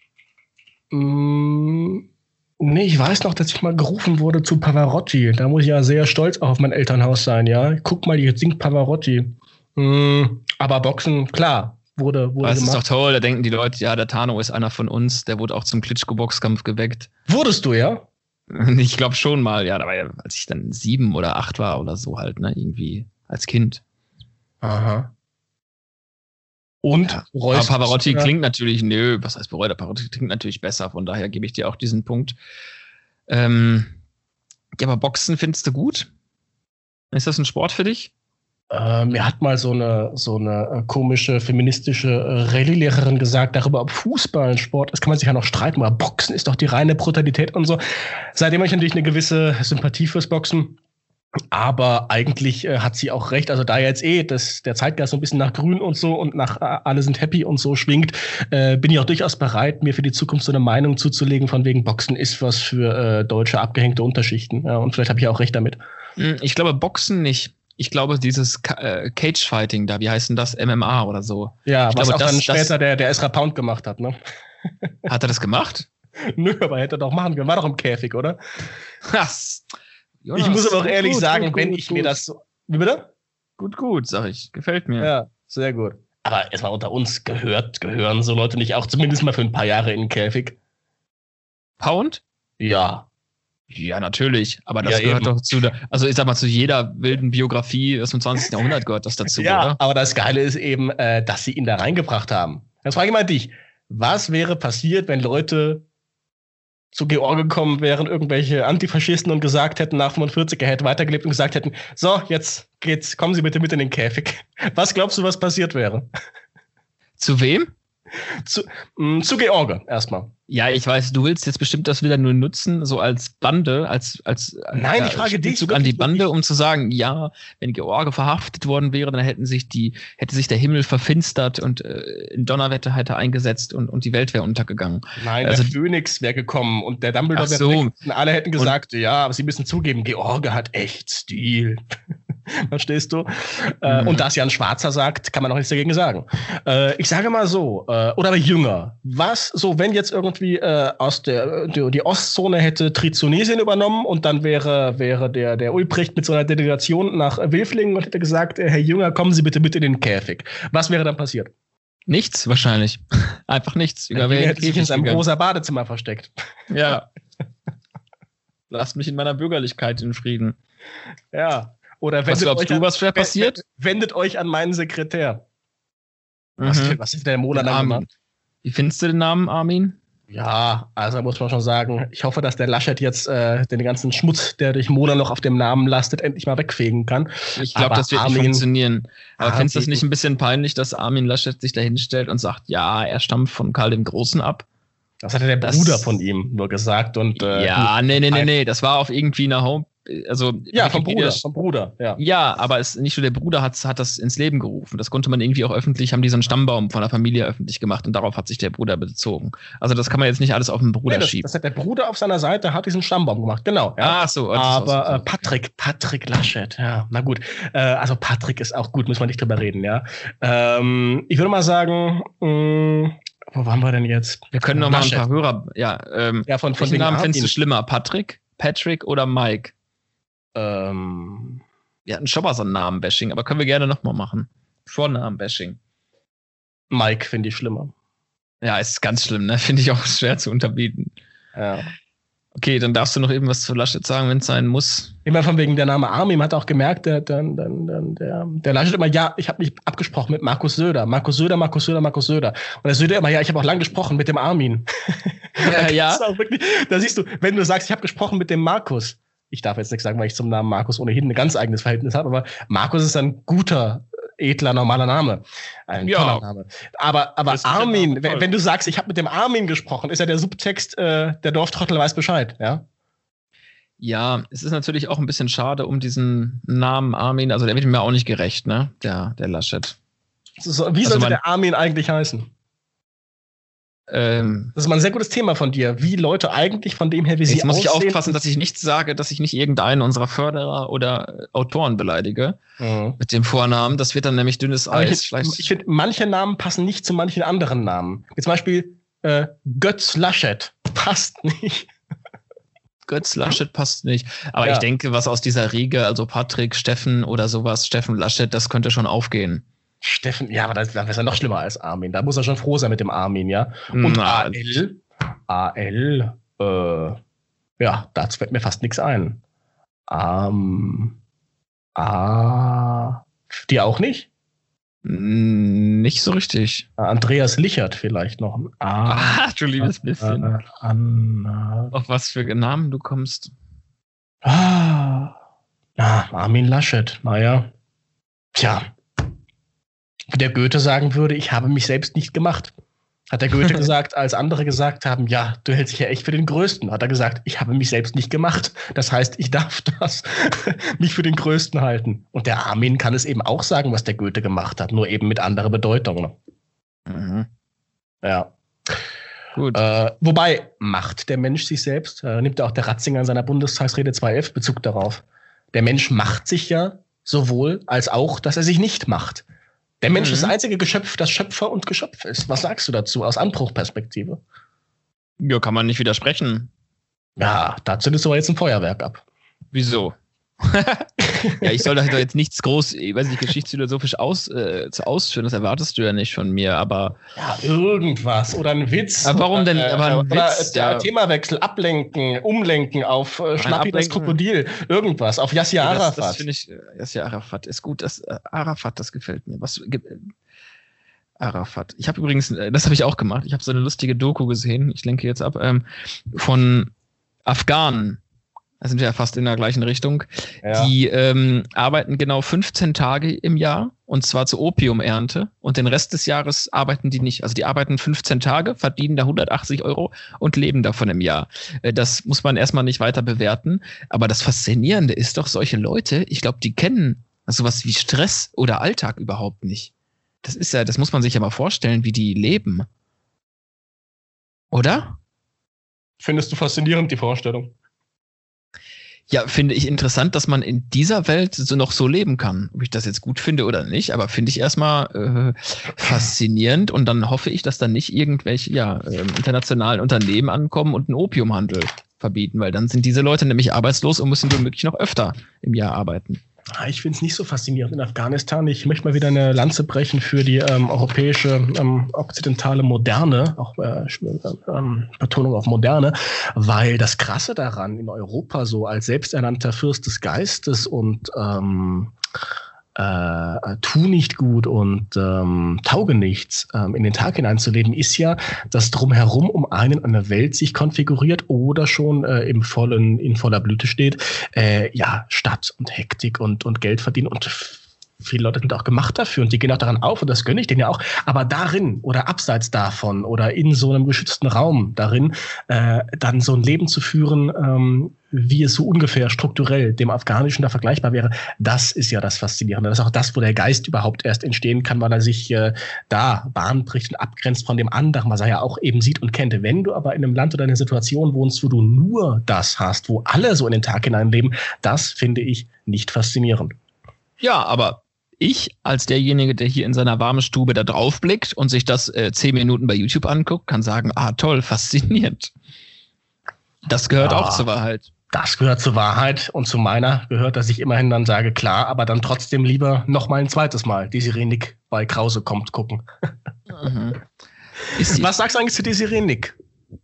Mm, nee, ich weiß noch, dass ich mal gerufen wurde zu Pavarotti. Da muss ich ja sehr stolz auf mein Elternhaus sein, ja. Guck mal, jetzt singt Pavarotti. Mm, aber Boxen, klar, wurde, wurde das gemacht. ist doch toll, da denken die Leute, ja, der Tano ist einer von uns, der wurde auch zum Klitschko-Boxkampf geweckt. Wurdest du, ja? Ich glaube schon mal, ja, aber als ich dann sieben oder acht war oder so halt, ne, irgendwie als Kind. Aha. Und ja, aber Pavarotti klingt natürlich, nö, was heißt bereut? Pavarotti klingt natürlich besser, von daher gebe ich dir auch diesen Punkt. Ähm, ja, aber Boxen findest du gut? Ist das ein Sport für dich? Äh, mir hat mal so eine, so eine äh, komische feministische äh, Rallye-Lehrerin gesagt, darüber, ob Fußball ein Sport ist, kann man sich ja noch streiten, aber Boxen ist doch die reine Brutalität und so. Seitdem habe ich natürlich eine gewisse Sympathie fürs Boxen. Aber eigentlich äh, hat sie auch recht. Also da jetzt eh das, der Zeitgeist so ein bisschen nach Grün und so und nach äh, alle sind happy und so schwingt, äh, bin ich auch durchaus bereit, mir für die Zukunft so eine Meinung zuzulegen, von wegen Boxen ist was für äh, deutsche abgehängte Unterschichten. Ja, und vielleicht habe ich auch recht damit. Ich glaube Boxen nicht. Ich glaube dieses äh, Cage-Fighting da, wie heißt denn das? M M A oder so. Ja, ich was glaube, auch das, dann später das, der, der Ezra Pound gemacht hat, ne? Hat er das gemacht? Nö, aber hätte er doch machen können. War doch im Käfig, oder? Was? Jonas, ich muss aber auch ehrlich gut, sagen, gut, wenn gut, ich gut. mir das so. Wie bitte? Gut, gut, sag ich. Gefällt mir. Ja, sehr gut. Aber erstmal unter uns gehört, gehören so Leute nicht auch zumindest mal für ein paar Jahre in den Käfig? Pound? Ja. Ja, natürlich. Aber das Ja, gehört eben. doch zu der, also ich sag mal, zu jeder wilden Biografie aus dem zwanzigsten Jahrhundert gehört das dazu, ja, oder? aber das Geile ist eben, äh, dass sie ihn da reingebracht haben. Jetzt frage ich mal dich, was wäre passiert, wenn Leute zu George gekommen wären, irgendwelche Antifaschisten und gesagt hätten, nach fünfundvierzig, er hätte weitergelebt und gesagt hätten, so, jetzt geht's, kommen Sie bitte mit in den Käfig. Was glaubst du, was passiert wäre? Zu wem? Zu, mh, zu George erstmal. Ja, ich weiß, du willst jetzt bestimmt das wieder nur nutzen, so als Bande, als, als Nein, ja, ich frage dich Spielzug an die wirklich, Bande, wirklich. um zu sagen, ja, wenn George verhaftet worden wäre, dann hätten sich die, hätte sich der Himmel verfinstert und äh, in Donnerwetter hätte eingesetzt und, und die Welt wäre untergegangen. Nein, Also- der Phönix wäre gekommen und der Dumbledore Ach wäre so. weg. Und alle hätten gesagt, ja, aber sie müssen zugeben, George hat echt Stil. Verstehst du? Äh, Mhm. und das ja ein Schwarzer sagt, kann man auch nichts dagegen sagen. Äh, ich sage mal so, äh, oder aber jünger. Was, so, wenn jetzt irgendwie äh, aus der, die, die Ostzone hätte Trizonesien übernommen und dann wäre, wäre der, der Ulbricht mit so einer Delegation nach Wilflingen und hätte gesagt, äh, Herr Jünger, kommen Sie bitte mit in den Käfig. Was wäre dann passiert? Nichts wahrscheinlich. Einfach nichts. Herr Jünger hätte sich in seinem rosa Badezimmer versteckt. Ja. Lasst mich in meiner Bürgerlichkeit in Frieden. Ja. Oder Was wendet glaubst euch du, an, was wäre passiert? Wendet euch an meinen Sekretär. Was, Mhm. was ist der Mola dann Armin. gemacht? Wie findest du den Namen, Armin? Ja, also muss man schon sagen, ich hoffe, dass der Laschet jetzt äh, den ganzen Schmutz, der durch Mola noch auf dem Namen lastet, endlich mal wegfegen kann. Ich glaube, Aber das wird nicht Armin- funktionieren. Aber findest du das Armin- nicht ein bisschen peinlich, dass Armin Laschet sich da hinstellt und sagt, ja, er stammt von Karl dem Großen ab? Das hatte der Das- Bruder von ihm nur gesagt. Und, äh, ja, nee, nee, nee, nee, das war auf irgendwie einer Home, also Ja, vom Wikipedia- Bruder, vom Bruder, ja. Ja, aber es, nicht nur der Bruder hat, hat das ins Leben gerufen. Das konnte man irgendwie auch öffentlich, haben die so einen Stammbaum von der Familie öffentlich gemacht und darauf hat sich der Bruder bezogen. Also das kann man jetzt nicht alles auf den Bruder Nee, das, schieben. das hat der Bruder auf seiner Seite, hat diesen Stammbaum gemacht, genau. Ja. Ach so. das ist auch Aber so. äh, Patrick, Patrick Laschet, ja, na gut. Äh, also Patrick ist auch gut, müssen wir nicht drüber reden, ja. Ähm, ich würde mal sagen, mh, wo waren wir denn jetzt? Wir können noch mal ein Laschet. paar Hörer, ja, ähm, Ja, von, von welchen wegen Namen findest du Armin. schlimmer? Patrick, Patrick oder Mike? Ähm, Wir hatten schon mal so ein Namen-Bashing, aber können wir gerne nochmal machen. Vornamen-Bashing. Mike finde ich schlimmer. Ja, ist ganz schlimm, ne? Finde ich auch schwer zu unterbieten. Ja. Okay, dann darfst du noch eben was zu Laschet sagen, wenn es sein muss. Immer von wegen der Name Armin hat auch gemerkt, der, der, der, der, der Laschet immer, ja, ich habe mich abgesprochen mit Markus Söder. Markus Söder, Markus Söder, Markus Söder. Und der Söder immer, ja, ich habe auch lang gesprochen mit dem Armin. Ja, ja. Auch wirklich, da siehst du, wenn du sagst, ich habe gesprochen mit dem Markus. Ich darf jetzt nicht sagen, weil ich zum Namen Markus ohnehin ein ganz eigenes Verhältnis habe, aber Markus ist ein guter, edler, normaler Name. Ein Ja. toller Name. Aber, aber Das ist ja Armin, toll. wenn, wenn du sagst, ich habe mit dem Armin gesprochen, ist ja der Subtext, äh, der Dorftrottel weiß Bescheid, ja? Ja, es ist natürlich auch ein bisschen schade um diesen Namen Armin. Also der wird mir auch nicht gerecht, ne? Der, der Laschet. So, wie Also sollte man- der Armin eigentlich heißen? Ähm, Das ist mal ein sehr gutes Thema von dir, wie Leute eigentlich von dem her, wie sie jetzt muss ich aussehen. aufpassen, dass ich nicht sage, dass ich nicht irgendeinen unserer Förderer oder Autoren beleidige Mhm. mit dem Vornamen. Das wird dann nämlich dünnes Aber Eis. ich Vielleicht ich finde, manche Namen passen nicht zu manchen anderen Namen. Wie zum Beispiel äh, Götz Laschet passt nicht. Götz Laschet passt nicht. Aber Ja. ich denke, was aus dieser Riege, also Patrick, Steffen oder sowas, Steffen Laschet, das könnte schon aufgehen. Steffen, ja, aber das, das ist ja noch schlimmer als Armin. Da muss er schon froh sein mit dem Armin, ja. Und Na, A L, A L, äh, ja, dazu fällt mir fast nichts ein. Ähm, A, dir auch nicht? mm, nicht so richtig. Andreas Lichert vielleicht noch. A, Ah, du liebes bisschen. äh, Anna, Auf was für Namen du kommst. ah, ah, Armin Laschet, naja. Tja. Wie der Goethe sagen würde, ich habe mich selbst nicht gemacht. Hat der Goethe gesagt, als andere gesagt haben, ja, du hältst dich ja echt für den Größten. Hat er gesagt, ich habe mich selbst nicht gemacht. Das heißt, ich darf das, mich für den Größten halten. Und der Armin kann es eben auch sagen, was der Goethe gemacht hat, nur eben mit anderer Bedeutung. Ne? Mhm. Ja. Gut. Äh, wobei, macht der Mensch sich selbst? Äh, nimmt auch der Ratzinger in seiner Bundestagsrede zwei F Bezug darauf. Der Mensch macht sich ja sowohl als auch, dass er sich nicht macht. Der Mensch Mhm. ist das einzige Geschöpf, das Schöpfer und Geschöpf ist. Was sagst du dazu aus Anbruchperspektive? Ja, kann man nicht widersprechen. Ja, da zündest du aber jetzt ein Feuerwerk ab. Wieso? Ja, ich soll da jetzt nichts groß, ich weiß nicht, geschichtsphilosophisch aus, äh, zu ausführen, das erwartest du ja nicht von mir, aber Ja, irgendwas oder ein Witz. Aber warum denn? Oder, Aber ein oder Witz, der ja. Themawechsel, ablenken, umlenken auf äh, Schnappi das ablenken. Krokodil, irgendwas, auf Yassir das, Arafat. das finde ich, äh, Yassir Arafat ist gut, das äh, Arafat, das gefällt mir. Was gibt äh, Arafat? Ich habe übrigens, äh, das habe ich auch gemacht, ich habe so eine lustige Doku gesehen, ich lenke jetzt ab, ähm, von Afghanen. Da sind wir ja fast in der gleichen Richtung. Ja. Die ähm, arbeiten genau fünfzehn Tage im Jahr und zwar zur Opiumernte und den Rest des Jahres arbeiten die nicht. Also die arbeiten fünfzehn Tage, verdienen da hundertachtzig Euro und leben davon im Jahr. Äh, das muss man erstmal nicht weiter bewerten. Aber das Faszinierende ist doch, solche Leute, ich glaube, die kennen sowas wie Stress oder Alltag überhaupt nicht. Das ist ja, das muss man sich ja mal vorstellen, wie die leben. Oder? Findest du faszinierend die Vorstellung? Ja, finde ich interessant, dass man in dieser Welt so noch so leben kann. Ob ich das jetzt gut finde oder nicht, aber finde ich erstmal äh, faszinierend und dann hoffe ich, dass dann nicht irgendwelche ja, äh, internationalen Unternehmen ankommen und einen Opiumhandel verbieten, weil dann sind diese Leute nämlich arbeitslos und müssen womöglich noch öfter im Jahr arbeiten. Ah, Ich finde es nicht so faszinierend in Afghanistan. Ich möchte mal wieder eine Lanze brechen für die ähm, europäische, ähm, okzidentale Moderne, auch äh, ähm, Betonung auf Moderne, weil das Krasse daran in Europa so als selbsternannter Fürst des Geistes und ähm, äh, tu nicht gut und ähm, tauge nichts ähm, in den Tag hineinzuleben, ist ja, dass drumherum um einen eine Welt sich konfiguriert oder schon äh, im vollen, in voller Blüte steht. Äh, ja, Stadt und Hektik und, und Geld verdienen und viele Leute sind auch gemacht dafür und die gehen auch daran auf und das gönne ich denen ja auch. Aber darin oder abseits davon oder in so einem geschützten Raum darin, äh, dann so ein Leben zu führen, ähm, wie es so ungefähr strukturell dem Afghanischen da vergleichbar wäre, das ist ja das Faszinierende. Das ist auch das, wo der Geist überhaupt erst entstehen kann, weil er sich äh, da Bahn bricht und abgrenzt von dem anderen, was er ja auch eben sieht und kennt. Wenn du aber in einem Land oder in einer Situation wohnst, wo du nur das hast, wo alle so in den Tag hineinleben, das finde ich nicht faszinierend. Ja, aber ich als derjenige, der hier in seiner warmen Stube da drauf blickt und sich das äh, zehn Minuten bei YouTube anguckt, kann sagen, ah toll, faszinierend. Das gehört Ja. auch zur Wahrheit. Das gehört zur Wahrheit und zu meiner gehört, dass ich immerhin dann sage, klar, aber dann trotzdem lieber noch mal ein zweites Mal Desiree Nick bei Krause kommt gucken. Mhm. Ist die, Was sagst du eigentlich zu Desiree Nick?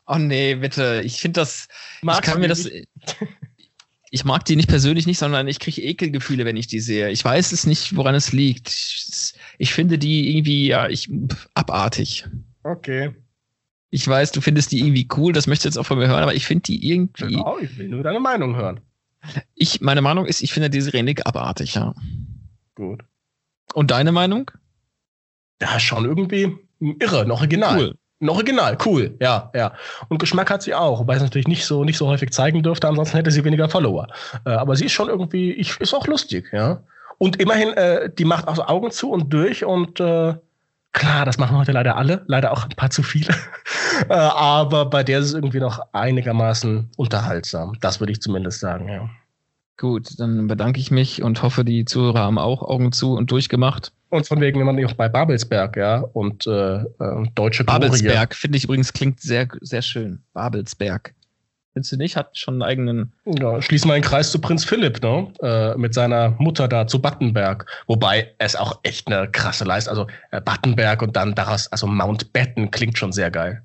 Oh nee, bitte. Ich finde das. Magst ich kann mir das. nicht? Ich mag die nicht persönlich nicht, sondern ich kriege Ekelgefühle, wenn ich die sehe. Ich weiß es nicht, woran es liegt. Ich, ich finde die irgendwie, ja, ich, abartig. Okay. Ich weiß, du findest die irgendwie cool, das möchtest du jetzt auch von mir hören, aber ich finde die irgendwie. Genau, ich will nur deine Meinung hören. Ich, meine Meinung ist, ich finde diese Renik abartig, ja. Gut. Und deine Meinung? Ja, schon irgendwie irre, noch original. Cool. Noch original, cool, ja, ja. Und Geschmack hat sie auch, wobei sie natürlich nicht so, nicht so häufig zeigen dürfte, ansonsten hätte sie weniger Follower. Äh, aber sie ist schon irgendwie, ich, ist auch lustig, ja. Und immerhin, äh, die macht auch so Augen zu und durch und äh, klar, das machen heute leider alle, leider auch ein paar zu viele. äh, aber bei der ist es irgendwie noch einigermaßen unterhaltsam. Das würde ich zumindest sagen, ja. Gut, dann bedanke ich mich und hoffe, die Zuhörer haben auch Augen zu und durchgemacht. Und von wegen, wenn man auch bei Babelsberg, ja, und äh, äh, deutsche Babelsberg, finde ich übrigens, klingt sehr, sehr schön. Babelsberg. Findest du nicht? Hat schon einen eigenen. Ja, schließen wir den Kreis zu Prinz Philipp, ne? Äh, mit seiner Mutter da zu Battenberg. Wobei es auch echt eine krasse Leistung. Also äh, Battenberg und dann daraus, also Mountbatten klingt schon sehr geil.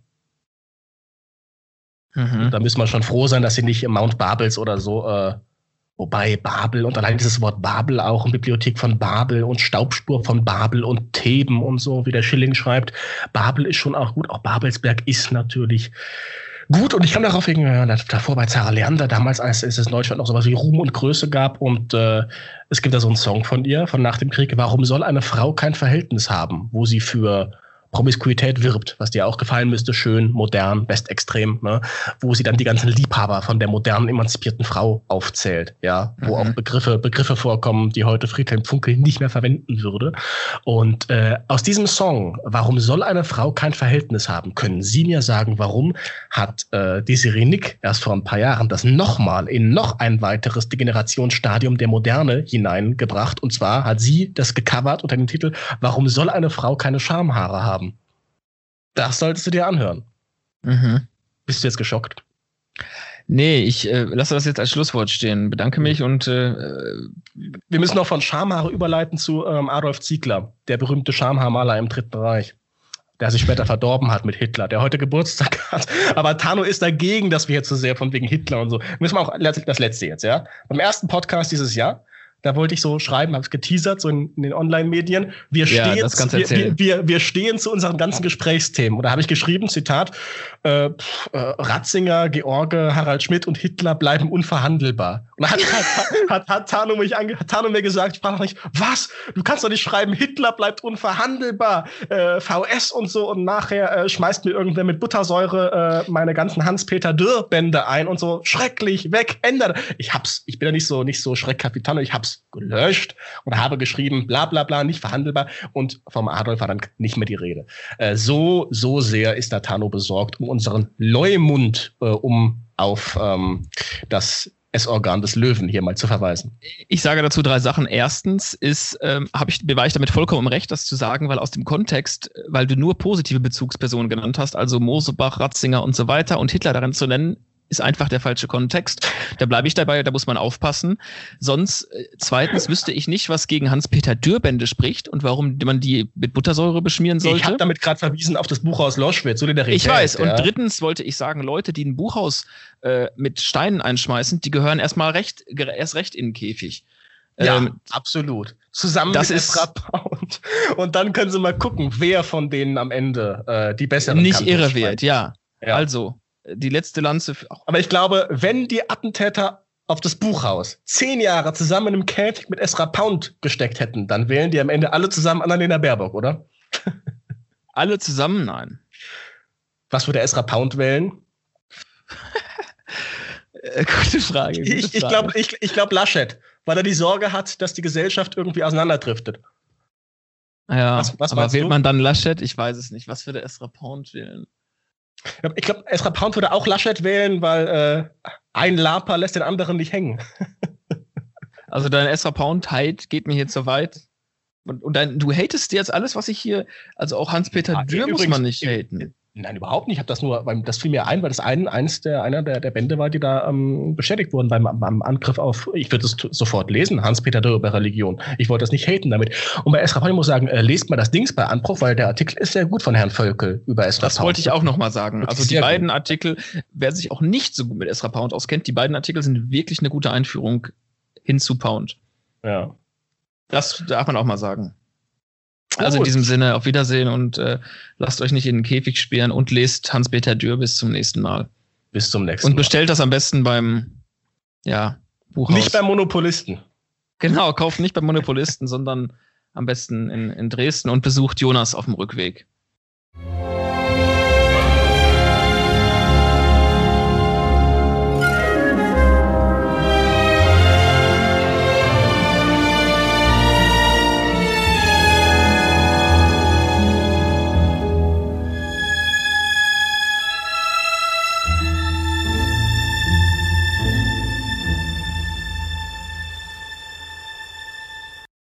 Mhm. Da müssen wir schon froh sein, dass sie nicht im Mount Babels oder so. Äh, wobei Babel und allein dieses Wort Babel auch in Bibliothek von Babel und Staubspur von Babel und Theben und so, wie der Schilling schreibt. Babel ist schon auch gut. Auch Babelsberg ist natürlich gut. Und ich kam darauf wegen, ja, davor bei Zara Leander, damals, als es in Deutschland noch sowas wie Ruhm und Größe gab. Und äh, es gibt da so einen Song von ihr, von nach dem Krieg. Warum soll eine Frau kein Verhältnis haben, wo sie für Promiskuität wirbt, was dir auch gefallen müsste, schön, modern, bestextrem, ne? Wo sie dann die ganzen Liebhaber von der modernen, emanzipierten Frau aufzählt, ja, wo mhm. auch Begriffe, Begriffe vorkommen, die heute Friedhelm Funkel nicht mehr verwenden würde. Und äh, aus diesem Song, warum soll eine Frau kein Verhältnis haben, können Sie mir sagen, warum hat äh, Desiree Nick erst vor ein paar Jahren das nochmal in noch ein weiteres Degenerationsstadium der Moderne hineingebracht, und zwar hat sie das gecovert unter dem Titel Warum soll eine Frau keine Schamhaare haben? Das solltest du dir anhören. Mhm. Bist du jetzt geschockt? Nee, ich äh, lasse das jetzt als Schlusswort stehen. Bedanke mich und äh, wir müssen noch von Schamhaare überleiten zu ähm, Adolf Ziegler, der berühmte Schamhaarmaler im Dritten Reich, der sich später verdorben hat mit Hitler, der heute Geburtstag hat. Aber Tano ist dagegen, dass wir jetzt so sehr von wegen Hitler und so. Müssen wir auch das letzte jetzt, ja? Beim ersten Podcast dieses Jahr, da wollte ich so schreiben, habe es geteasert, so in, in den Online-Medien. Wir, ja, stehen, wir, wir, wir, wir stehen zu unseren ganzen Gesprächsthemen. Und da habe ich geschrieben, Zitat, äh, pff, äh, Ratzinger, George, Harald Schmidt und Hitler bleiben unverhandelbar. Und dann hat, hat, hat, hat, Tano mich ange, hat Tano mir gesagt, ich sprach nicht, was? Du kannst doch nicht schreiben, Hitler bleibt unverhandelbar, äh, V S und so. Und nachher äh, schmeißt mir irgendwer mit Buttersäure äh, meine ganzen Hans-Peter Dürr-Bände ein und so, schrecklich, weg, ändert. Ich hab's, ich bin ja nicht so, nicht so Schreckkapitano, ich hab's gelöscht und habe geschrieben, bla bla bla, nicht verhandelbar, und vom Adolf war dann nicht mehr die Rede. Äh, so, so sehr ist der Tano besorgt um unseren Leumund, äh, um auf ähm, das Essorgan des Löwen hier mal zu verweisen. Ich sage dazu drei Sachen. Erstens ist, ähm, habe ich, war ich damit vollkommen im Recht, das zu sagen, weil aus dem Kontext, weil du nur positive Bezugspersonen genannt hast, also Mosebach, Ratzinger und so weiter, und Hitler darin zu nennen, ist einfach der falsche Kontext. Da bleibe ich dabei, da muss man aufpassen. Sonst, äh, zweitens, wüsste ich nicht, was gegen Hans-Peter Dürr-Bände spricht und warum man die mit Buttersäure beschmieren sollte. Ich habe damit gerade verwiesen auf das Buchhaus Loschwitz, Solidarität. Ich weiß. Ja. Und drittens wollte ich sagen, Leute, die ein Buchhaus äh, mit Steinen einschmeißen, die gehören erstmal recht, erst recht in den Käfig. Ja, ähm, absolut. Zusammen das mit ist Ezra Pound. Und dann können sie mal gucken, wer von denen am Ende äh, die besseren nicht Kantos irre wird, ja. ja. Also, die letzte Lanze. Für, Aber ich glaube, wenn die Attentäter auf das Buchhaus zehn Jahre zusammen in einem Käfig mit Ezra Pound gesteckt hätten, dann wählen die am Ende alle zusammen Annalena Baerbock, oder? Alle zusammen? Nein. Was würde Ezra Pound wählen? äh, gute Frage. Gute ich ich glaube ich, ich glaub Laschet, weil er die Sorge hat, dass die Gesellschaft irgendwie auseinanderdriftet. Ja, was, was aber wählt du? man dann Laschet? Ich weiß es nicht. Was würde Ezra Pound wählen? Ich glaube, Ezra Pound würde auch Laschet wählen, weil äh, ein Laper lässt den anderen nicht hängen. Also dein Ezra Pound-Hate geht mir hier zu weit. Und, und dein, du hatest jetzt alles, was ich hier, also auch Hans-Peter ah, Dürr muss man nicht haten. Nein, überhaupt nicht. Ich habe das nur, weil das fiel mir ein, weil das ein, eins der, einer der, der Bände war, die da ähm, beschädigt wurden beim, beim Angriff auf, ich würde es sofort lesen, Hans-Peter Dürr über Religion. Ich wollte das nicht haten damit. Und bei Ezra Pound, ich muss sagen, äh, lest mal das Dings bei Anbruch, weil der Artikel ist sehr gut von Herrn Völkel über Ezra Pound. Das wollte ich auch noch mal sagen. Also die beiden gut. Artikel, wer sich auch nicht so gut mit Ezra Pound auskennt, die beiden Artikel sind wirklich eine gute Einführung hin zu Pound. Ja. Das darf man auch mal sagen. Also in Gut. diesem Sinne, auf Wiedersehen und äh, lasst euch nicht in den Käfig sperren und lest Hans-Peter Dürr bis zum nächsten Mal. Bis zum nächsten Und Mal. bestellt das am besten beim ja, Buchhaus. Nicht beim Monopolisten. Genau, kauft nicht beim Monopolisten, sondern am besten in, in Dresden und besucht Jonas auf dem Rückweg.